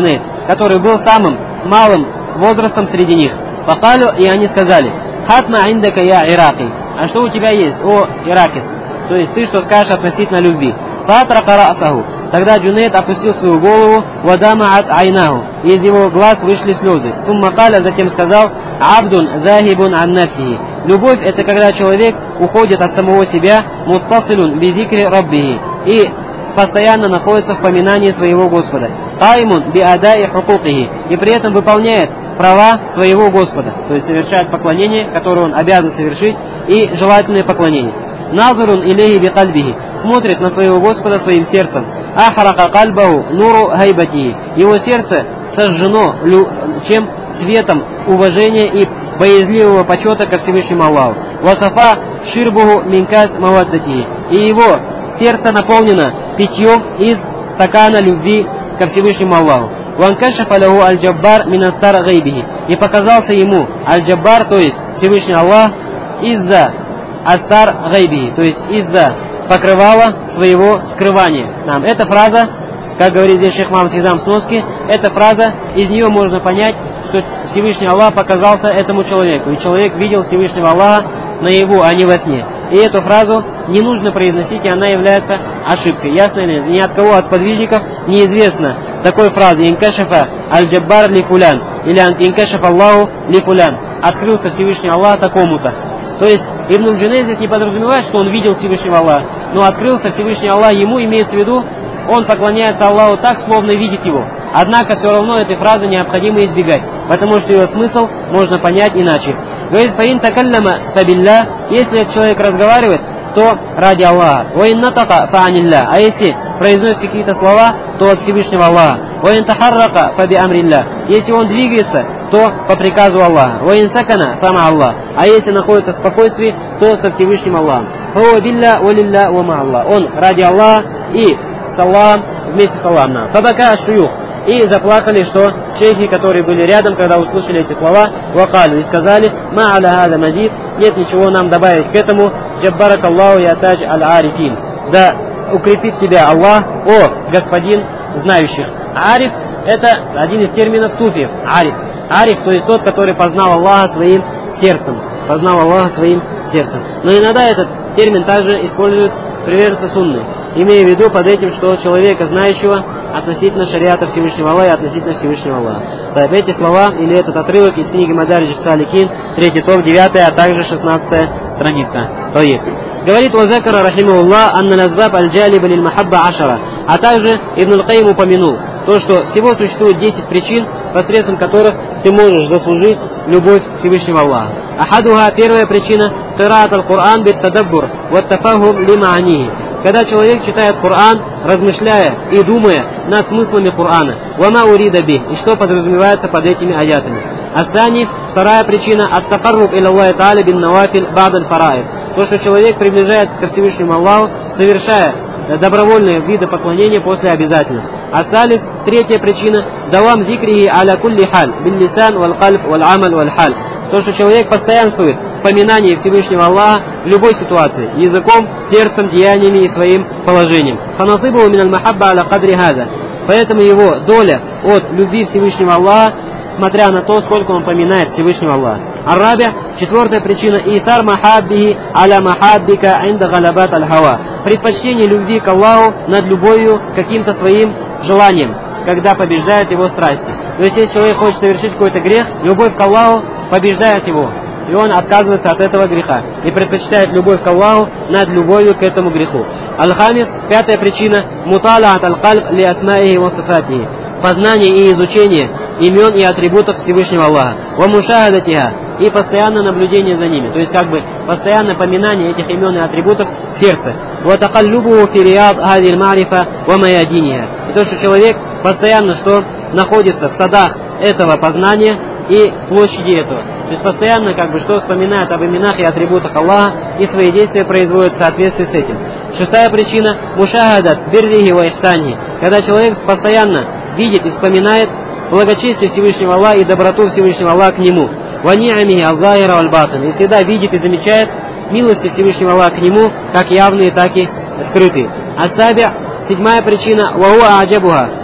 [SPEAKER 1] который был самым малым возрастом среди них. Факалю, и они сказали: хатма индака я ираки. А что у тебя есть, о иракец? То есть ты что скажешь относительно любви? Фатрака расаху. Тогда Джунейд опустил свою голову, вадамаат айнаху, и из его глаз вышли слезы. Сумма каля, затем сказал: абдун захибун ан нафсихи. Любовь — это когда человек уходит от самого себя, муттасилун бизикри раббихи, и постоянно находится в поминании своего Господа. Каймун би адаи хукукихи, и при этом выполняет права своего Господа, то есть совершает поклонение, которое он обязан совершить, и желательное поклонение. Назарун илейхи би кальбихи, смотрит на своего Господа своим сердцем. Ахрака кальбаху нуру хайбатихи, его сердце сожжено чем светом уважения и боязливого почета ко Всевышнему Аллаху. Васафа ширбуху минкас маваддатихи, и его сердце наполнено питьем из стакана любви ко Всевышнему Аллаху. Ванкашафа лаху аль-джаббар минастар гайбихи, и показался ему аль-джаббар, то есть Всевышний Аллах, из-за астар гайбихи, то есть из-за покрывала своего скрывания. Эта фраза, как говорит здесь шейх Мухаммад Хизам в сноске, эта фраза, из нее можно понять, что Всевышний Аллах показался этому человеку, и человек видел Всевышнего Аллаха наяву, а не во сне. И эту фразу не нужно произносить, и она является ошибкой. Ясно ли? Ни от кого, от сподвижников, неизвестно такой фразы «Инкашафа аль-джаббар ли фулян» или «Инкашафа Аллаху ли фулян». Открылся Всевышний Аллах такому-то. То есть Ибн Джунейд здесь не подразумевает, что он видел Всевышнего Аллаха, но открылся Всевышний Аллах ему, имеется в виду, он поклоняется Аллаху так, словно видит его. Однако все равно этой фразы необходимо избегать, потому что ее смысл можно понять иначе. Говорит: фаин такаллама фабилля, если этот человек разговаривает, то ради Аллаха. Ваин натака фаанилля, а если произносит какие-то слова, то от Всевышнего Аллаха. Ваин тахаррака фаби амрилля, если он двигается, то по приказу Аллаха. Ваин сакана фама Аллах, а если находится в спокойствии, то со Всевышним Аллахом. Фауа билля валилля вама Аллах, он ради Аллаха и с Аллахом, вместе с Аллахом. Фабака шуюх, и заплакали, что шейхи, которые были рядом, когда услышали эти слова, вакалю, и сказали: ма аля хада мазид, нет ничего нам добавить к этому, джаббарак Аллаху я тадж аль-арифин, да укрепит тебя Аллах, о господин знающих. Ариф — это один из терминов суфиев. Ариф, то есть тот, который познал Аллаха своим сердцем. Познал Аллаха своим сердцем. Но иногда этот термин также используют приверженцы сунны, имея в виду под этим, что человека, знающего относительно шариата Всевышнего Аллаха и относительно Всевышнего Аллаха. Так, эти слова или этот отрывок из книги Мадаридж Саликин, 3 том, 9, а также 16 страница. Говорит Вазакара рахимахуллах анна назбаб аль-джалиба лиль-махабба ашара, а также Ибн аль-Каим упомянул то, что всего существует 10 причин, посредством которых ты можешь заслужить любовь Всевышнего Аллаха. Ахадуха, первая причина, кираат аль-Кур'ан бит-тадаббур ват-тафахум лимаанихи, когда человек читает Коран, размышляя и думая над смыслами Корана, вама урида бих, и что подразумевается под этими аятами. Асани, вторая причина, ат-тафаррук иля Аллахи та'аля бин навафиль бa'д аль-фараид, то, что человек приближается ко Всевышнему Аллаху, совершая добровольные виды поклонения после обязательных. Асалис, третья причина, давам зикрихи аля кулли халь, бил лисан валь кальб валь амаль валь халь, то, что человек постоянствует в поминании Всевышнего Аллаха в любой ситуации, языком, сердцем, деяниями и своим положением. Фанасыбу миналь махабба аля кадри хаза, поэтому его доля от любви Всевышнего Аллаха, смотря на то, сколько он поминает Всевышнего Аллаха. Арабия, четвертая причина, исар махаббихи аля махаббика инда галабат аль-хава, предпочтение любви к Аллаху над любовью каким-то своим желанием, когда побеждает его страсти. То есть, если человек хочет совершить какой-то грех, любовь к Аллаху побеждает его, и он отказывается от этого греха и предпочитает любовь к Аллаху над любовью к этому греху. Аль-Хамис, пятая причина, муталаат аль-кальб ли асмаихи ва сифатихи, познание и изучение имен и атрибутов Всевышнего Аллаха, ва мушахадатиха, и постоянное наблюдение за ними, то есть как бы постоянное поминание этих имен и атрибутов в сердце. Ва такаллюбуху фи риад хадиль марифа ва маядиниха, и то, что человек постоянно что находится в садах этого познания и площади этого. То есть постоянно как бы что вспоминает об именах и атрибутах Аллаха и свои действия производит в соответствии с этим. Шестая причина, мушахадат биррихи ва ихсанихи, когда человек постоянно видит и вспоминает благочестие Всевышнего Аллаха и доброту Всевышнего Аллаха к нему. Ва ни'амихи аль-захира валь-батин, и всегда видит и замечает милости Всевышнего Аллаха к нему, как явные, так и скрытые. Асаби, седьмая причина, ва хуа аджабуха,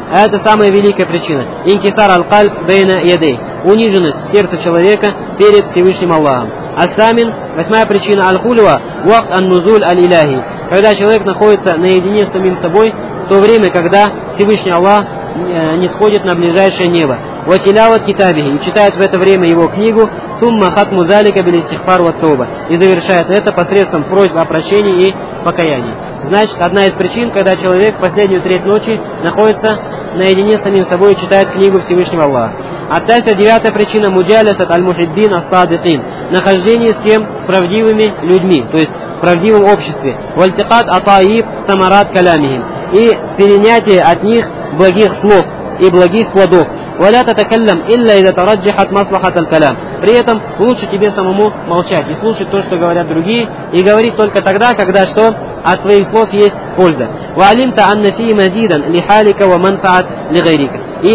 [SPEAKER 1] Это самая великая причина. Инкисар аль-кальб бейна ядей. Униженность сердца человека перед Всевышним Аллахом. Асамин, 8-я причина, аль-хульва, вахт ан-нузуль аль-иляхи. Когда человек находится наедине с самим собой, в то время, когда Всевышний Аллах не сходит на ближайшее небо. Ватиляват китабихи, и читает в это время его книгу, сумма хатму залика бил истихфар ва тауба, и завершает это посредством просьб о прощении и покаянии. Значит, одна из причин, когда человек в последнюю треть ночи находится наедине с самим собой и читает книгу Всевышнего Аллаха. Оттася 9-я причина, муджалисат аль-мухиббин ас-садикин, нахождение с кем? С правдивыми людьми, то есть в правдивом обществе. Вальтикат атаиб самарат калямихим, и перенятие от них благих слов и благих плодов. ولا تتكلم إلا إذا ترجحت مصلحة الكلام. При этом лучше тебе самому молчать и слушать то, что говорят другие, и говорить только тогда, когда что? От твоих слов есть польза. وعلمت أن فيه مزيدا لحالك ومنفعة لغيرك.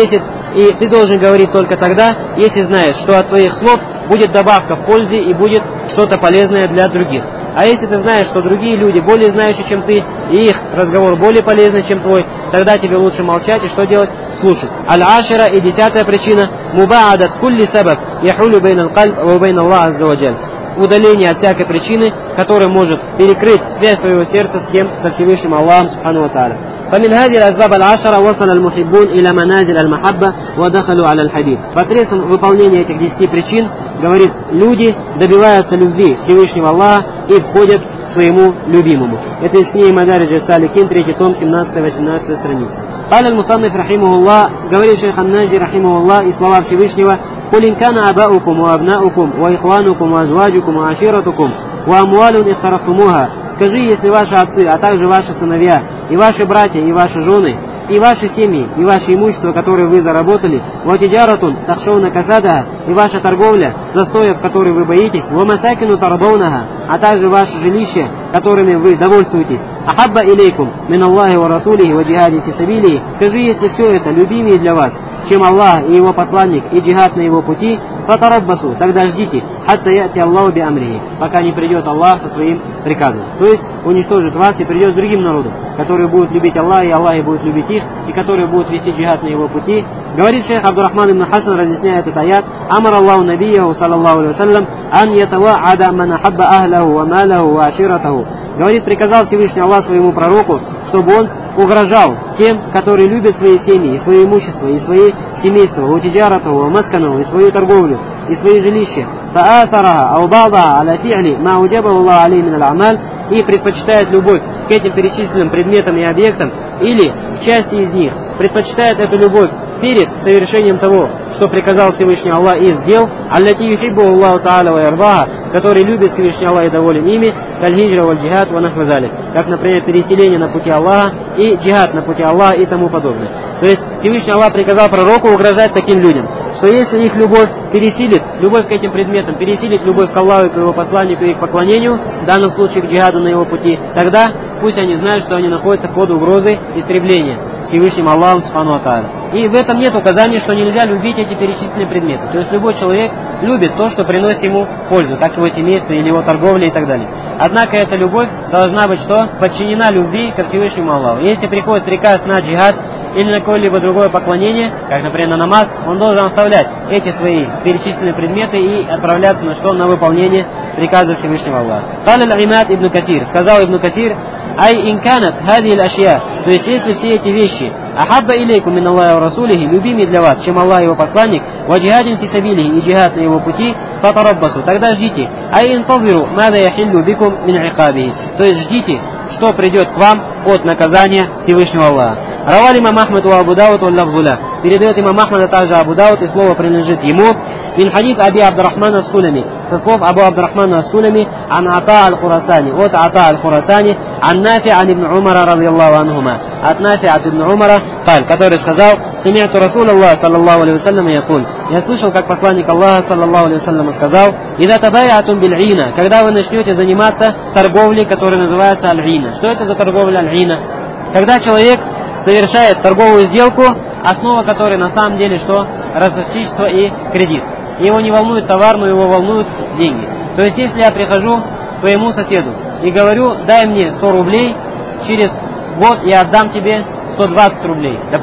[SPEAKER 1] И ты должен говорить только тогда, если знаешь, что от твоих слов будет добавка в пользе и будет что-то полезное для других. А если ты знаешь, что другие люди более знающие, чем ты, и их разговор более полезный, чем твой, тогда тебе лучше молчать и что делать? Слушать. Аль-Ашира, и 10-я причина, мубаадат кулли сабаб яхулю бейн аль-кальб ва бейн Аллах азза ва джаль. Удаление от всякой причины, которая может перекрыть связь твоего сердца с кем? Со Всевышним Аллахом субхану ва тааля. فمن هذه الأسباب العشرة وصل المحبون إلى منازل المحبة ودخلوا على الحبيب. Посредством выполнения этих 10 причин, говорит, люди добиваются любви Всевышнего Аллаха и входят к своему любимому. Это из книги Мадаридж ас-Саликин, 3 том, 17-18 страница. قال المصنف رحمه الله, говорит шейх ан-Нази رحمه الله, и слова Всевышнего: قل إن كان آباؤكم وأبناؤكم وإخوانكم وأزواجكم وعشيرتكم وأموال اقترفتموها. Скажи, если ваши отцы, а также ваши сыновья, и ваши братья, и ваши жены, и ваши семьи, и ваше имущество, которое вы заработали, ватиджаратун тахшауна касадаха, и ваша торговля, застоев, которой вы боитесь, вамасакину тардаунаха, а также ваше жилище, которыми вы довольствуетесь, ахабба илейкум мин Аллахи ва расулихи ва джихади фи сабилихи. Скажи, если все это любимее для вас, чем Аллах и его посланник, и джихад на его пути, фатараббасу, тогда ждите, хатта яти Аллаху би амрихи, пока не придет Аллах со своим приказом. То есть уничтожит вас и придет другим народам, которые будут любить Аллаха, и Аллах будет любить их, и которые будут вести джихад на его пути. Говорит шейх Абдурахман ибн Хасан, разъясняя этот аят: амар Аллаху набияху саллаллаху алейхи вассалям ан ятава'ада ман ахабба ахлаху ва малаху ва аширатаху. Говорит, приказал Всевышний Аллах своему пророку, чтобы он угрожал тем, которые любят свои семьи, и свое имущество, и свои семейства, утиджаратаху, масканаху, и свою торговлю, и свои жилища, фа'асараха ау ба'даха аля фи'ли ма уджабаху Аллах алейхи мин аль-амаль, и предпочитает любовь к этим перечисленным предметам и объектам, или к части из них, предпочитает эту любовь перед совершением того, что приказал Всевышний Аллах и сделал, аллати юхиббу Аллаху та'аля ва ярдаха, который любит Всевышний Аллах и доволен ими, каль-хиджра валь-джихад ва нахвазалик, как, например, переселение на пути Аллаха и джихад на пути Аллаха и тому подобное. То есть Всевышний Аллах приказал пророку угрожать таким людям, что если их любовь пересилит, любовь к этим предметам пересилит любовь к Аллаху и к его посланнику и к поклонению, в данном случае к джихаду на его пути, тогда пусть они знают, что они находятся под угрозой истребления Всевышним Аллахом субхану ва тааля. И в этом нет указаний, что нельзя любить эти перечисленные предметы. То есть любой человек любит то, что приносит ему пользу, как его семейство или его торговля и так далее. Однако эта любовь должна быть что? Подчинена любви ко Всевышнему Аллаху. Если приходит приказ на джихад или на какое-либо другое поклонение, как, например, на намаз, он должен оставлять эти свои перечисленные предметы и отправляться на что? На выполнение приказа Всевышнего Аллаха. Каля аль-Имад ибн Катир, сказал ибн Катир, ай инканат хади аль-ашья, то есть если все эти вещи ахабба илейкум мин Аллахи ва расулихи, любимее для вас, чем Аллах и его посланник, ва джихадин фи сабилихи, и джихад на его пути, фатараббасу, тогда ждите, ай интазиру мада яхиллу бикум мин иқабихи, то есть ждите, что придет к вам от наказания Всевышнего Аллаха. Равали имам Ахмад ва Абу Дауд ва лафзуля, передает имам Ахмад, а также Абу Дауд, и слово принадлежит ему, من حديث أبي عبد الرحمن السلمي سصوف أبو عبد الرحمن السلمي عن عطاء الخراساني وت عطاء الخراساني عن نافع عن ابن عمر رضي الله عنهما от نافع ابن عمر قال, который сказал: سمعت رسول الله صلى الله عليه وسلم يقول, я слышал, как посланник Аллаха саллаллаху алейхи вассалям сказал: إذا تبايعتم بالعينة, когда вы начнете заниматься торговлей, которая называется аль-ина. Что это за торговля аль-ина? Когда человек совершает торговую сделку, основа которой на самом деле что? Ростовщичество и кредит. Его не волнует товар, но его волнуют деньги. То есть, если я прихожу к своему соседу и говорю: дай мне 100 рублей, через год я отдам тебе 120 рублей, допустим.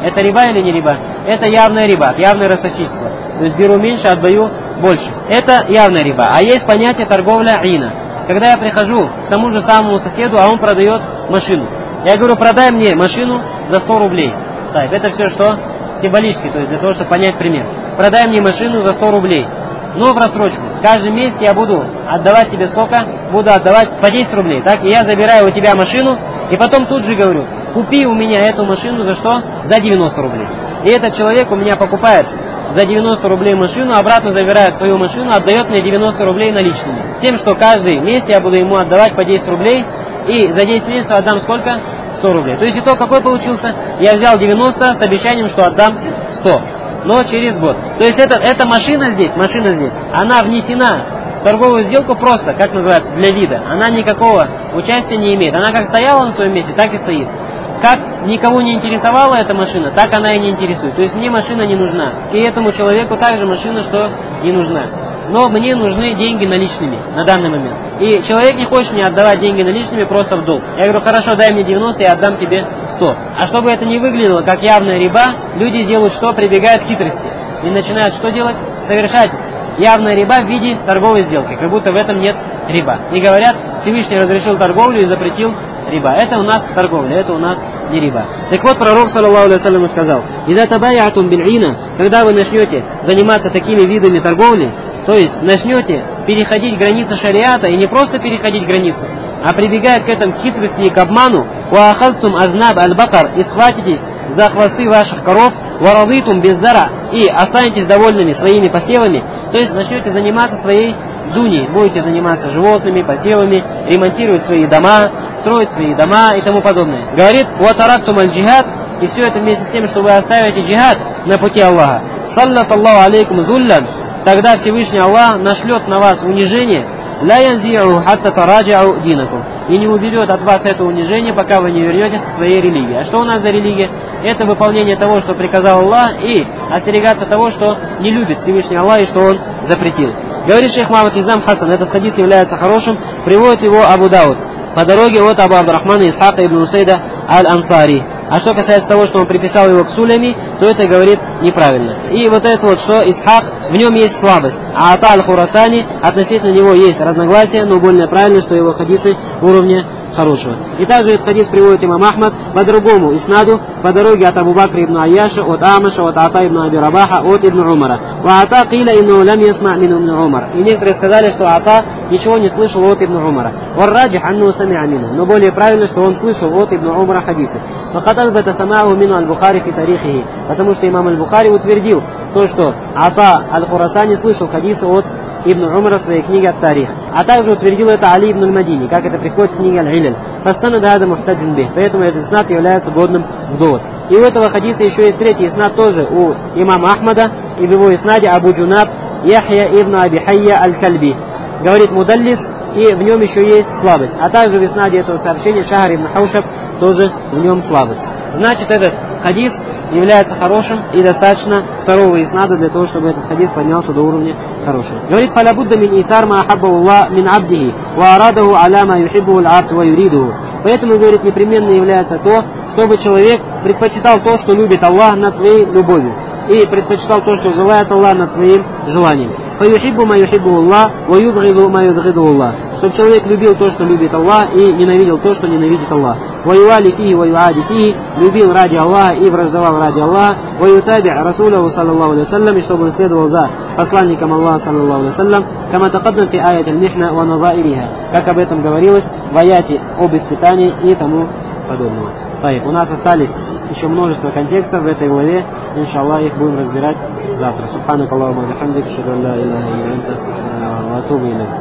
[SPEAKER 1] Это риба или не риба? Это явная риба, явное расточительство. То есть беру меньше, отдаю больше. Это явная риба. А есть понятие торговля ина. Когда я прихожу к тому же самому соседу, а он продает машину. Я говорю, продай мне машину за 100 рублей. Так, это все что? Символически, то есть для того, чтобы понять пример. Продай мне машину за 100 рублей. Но в рассрочку. Каждый месяц я буду отдавать тебе сколько? Буду отдавать по 10 рублей. Так, и я забираю у тебя машину, и потом тут же говорю, купи у меня эту машину за что? За 90 рублей. И этот человек у меня покупает за 90 рублей машину, обратно забирает свою машину, отдает мне 90 рублей наличными. Тем, что каждый месяц я буду ему отдавать по 10 рублей, и за 10 месяцев отдам сколько? 100 рублей. То есть итог какой получился? Я взял 90 с обещанием, что отдам 100. Но через год. То есть эта машина здесь, она внесена в торговую сделку просто, как называется, для вида. Она никакого участия не имеет. Она как стояла на своем месте, так и стоит. Как никого не интересовала эта машина, так она и не интересует. То есть мне машина не нужна. И этому человеку также машина, что не нужна. Но мне нужны деньги наличными на данный момент. И человек не хочет мне отдавать деньги наличными просто в долг. Я говорю, хорошо, дай мне 90, я отдам тебе 100. А чтобы это не выглядело как явная риба, люди делают что? Прибегают к хитрости. И начинают что делать? Совершать явная риба в виде торговой сделки. Как будто в этом нет риба. И говорят, Всевышний разрешил торговлю и запретил риба. Это у нас торговля, это у нас не риба. Так вот, пророк, саллаллаху алейхи вассалям, сказал, «Ида табаяатум биль'ина», когда вы начнете заниматься такими видами торговли, то есть начнете переходить границы шариата, и не просто переходить границы, а прибегая к этому хитрости и к обману, «Уахазтум азнаб аль-бакар», и схватитесь за хвосты ваших коров, «Варадитум беззара», и останетесь довольными своими посевами, то есть начнете заниматься своей дуней, будете заниматься животными, посевами, ремонтировать свои дома, строить свои дома и тому подобное. Говорит, «Ватарактум аль-джихад», и все это вместе с тем, что вы оставите джихад на пути Аллаха. «Саллат Аллаху алейкум зуллян», тогда Всевышний Аллах нашлет на вас унижение, «Ла янзи'у хатта тараджи'у динакум», и не уберет от вас это унижение, пока вы не вернетесь к своей религии. А что у нас за религия? Это выполнение того, что приказал Аллах, и остерегаться того, что не любит Всевышний Аллах и что Он запретил. Говорит шейх Мухаммад Изам Хасан, этот хадис является хорошим, приводит его Абу Дауд по дороге от Абу Абдурахмана Исхака ибн Усайда аль-Ансари. А что касается того, что он приписал его к Сулейми, то это говорит неправильно. И вот это вот, что Исхак, в нем есть слабость. А Ата аль-Хурасани, относительно него есть разногласия, но более правильно, что его хадисы уровня хорошего. И также этот хадис приводит имам Ахмад по другому иснаду, по дороге от Абу Бакра ибн Айяша, от Амаша, от Ата ибн Аби Рабаха, от ибн Умара. Ва Ата киля инну лам ясма мин ибн Умар. И некоторые сказали, что Ата ничего не слышал от ибн Умара. Варраджих анну сами'a минху. Но более правильно, что он слышал от ибн Умара хадисы. Факатазбата сама'у мину аль-Бухари фи тарихихи. Потому что имам аль-Бухари утвердил то, что Ата аль-Хурасани слышал хадисы от Ибн Умара в своей книге «Ат-Тарих». А также утвердил это Али ибн аль-Мадини, как это приходит в книге «Аль-Иляль». Фастанад хада мухтаджин бих. Поэтому этот иснад является годным в довод. И у этого хадиса еще есть третий иснад тоже у имама Ахмада, и в его иснаде Абу Джунаб Яхья ибн Аби Хайя аль-Кальби. Говорит мудаллис, и в нем еще есть слабость. А также в иснаде этого сообщения Шахар ибн Хаушаб тоже в нем слабость. Значит, этот хадис является хорошим и достаточно второго иснада для того, чтобы этот хадис поднялся до уровня хорошего. Говорит, «Фалябудда мин итар ма ахаббаху Аллах мин абдихи, ва арадаху аля ма юхиббуху аль-абд ва юридуху». Поэтому, говорит, непременно является то, чтобы человек предпочитал то, что любит Аллах, над своей любовью, и предпочитал то, что желает Аллах, над своим желанием. «Фаюхиббу ма юхиббуху Аллах, ва юбгиду ма юбгидуху Аллах». Чтобы человек любил то, что любит Аллах, и ненавидел то, что ненавидит Аллах. «Ваюали фихи, ваюади фихи», любил ради Аллаха и враждовал ради Аллаха. «Ваютаби расулаху саллаллаху алейхи вассалям», и чтобы он следовал за посланником Аллаха саллаллаху алейхи вассалям, «Кама тақаддам фи аят аль-михна ва назаириха», как об этом говорилось в аяте об испытании и тому подобного. У нас остались еще множество контекстов в этой главе. Иншаллах, их будем разбирать завтра. Субханак Аллахумма ва бихамдик, ашхаду ан ла илаха илля анта, астагфирука ва атубу илейк.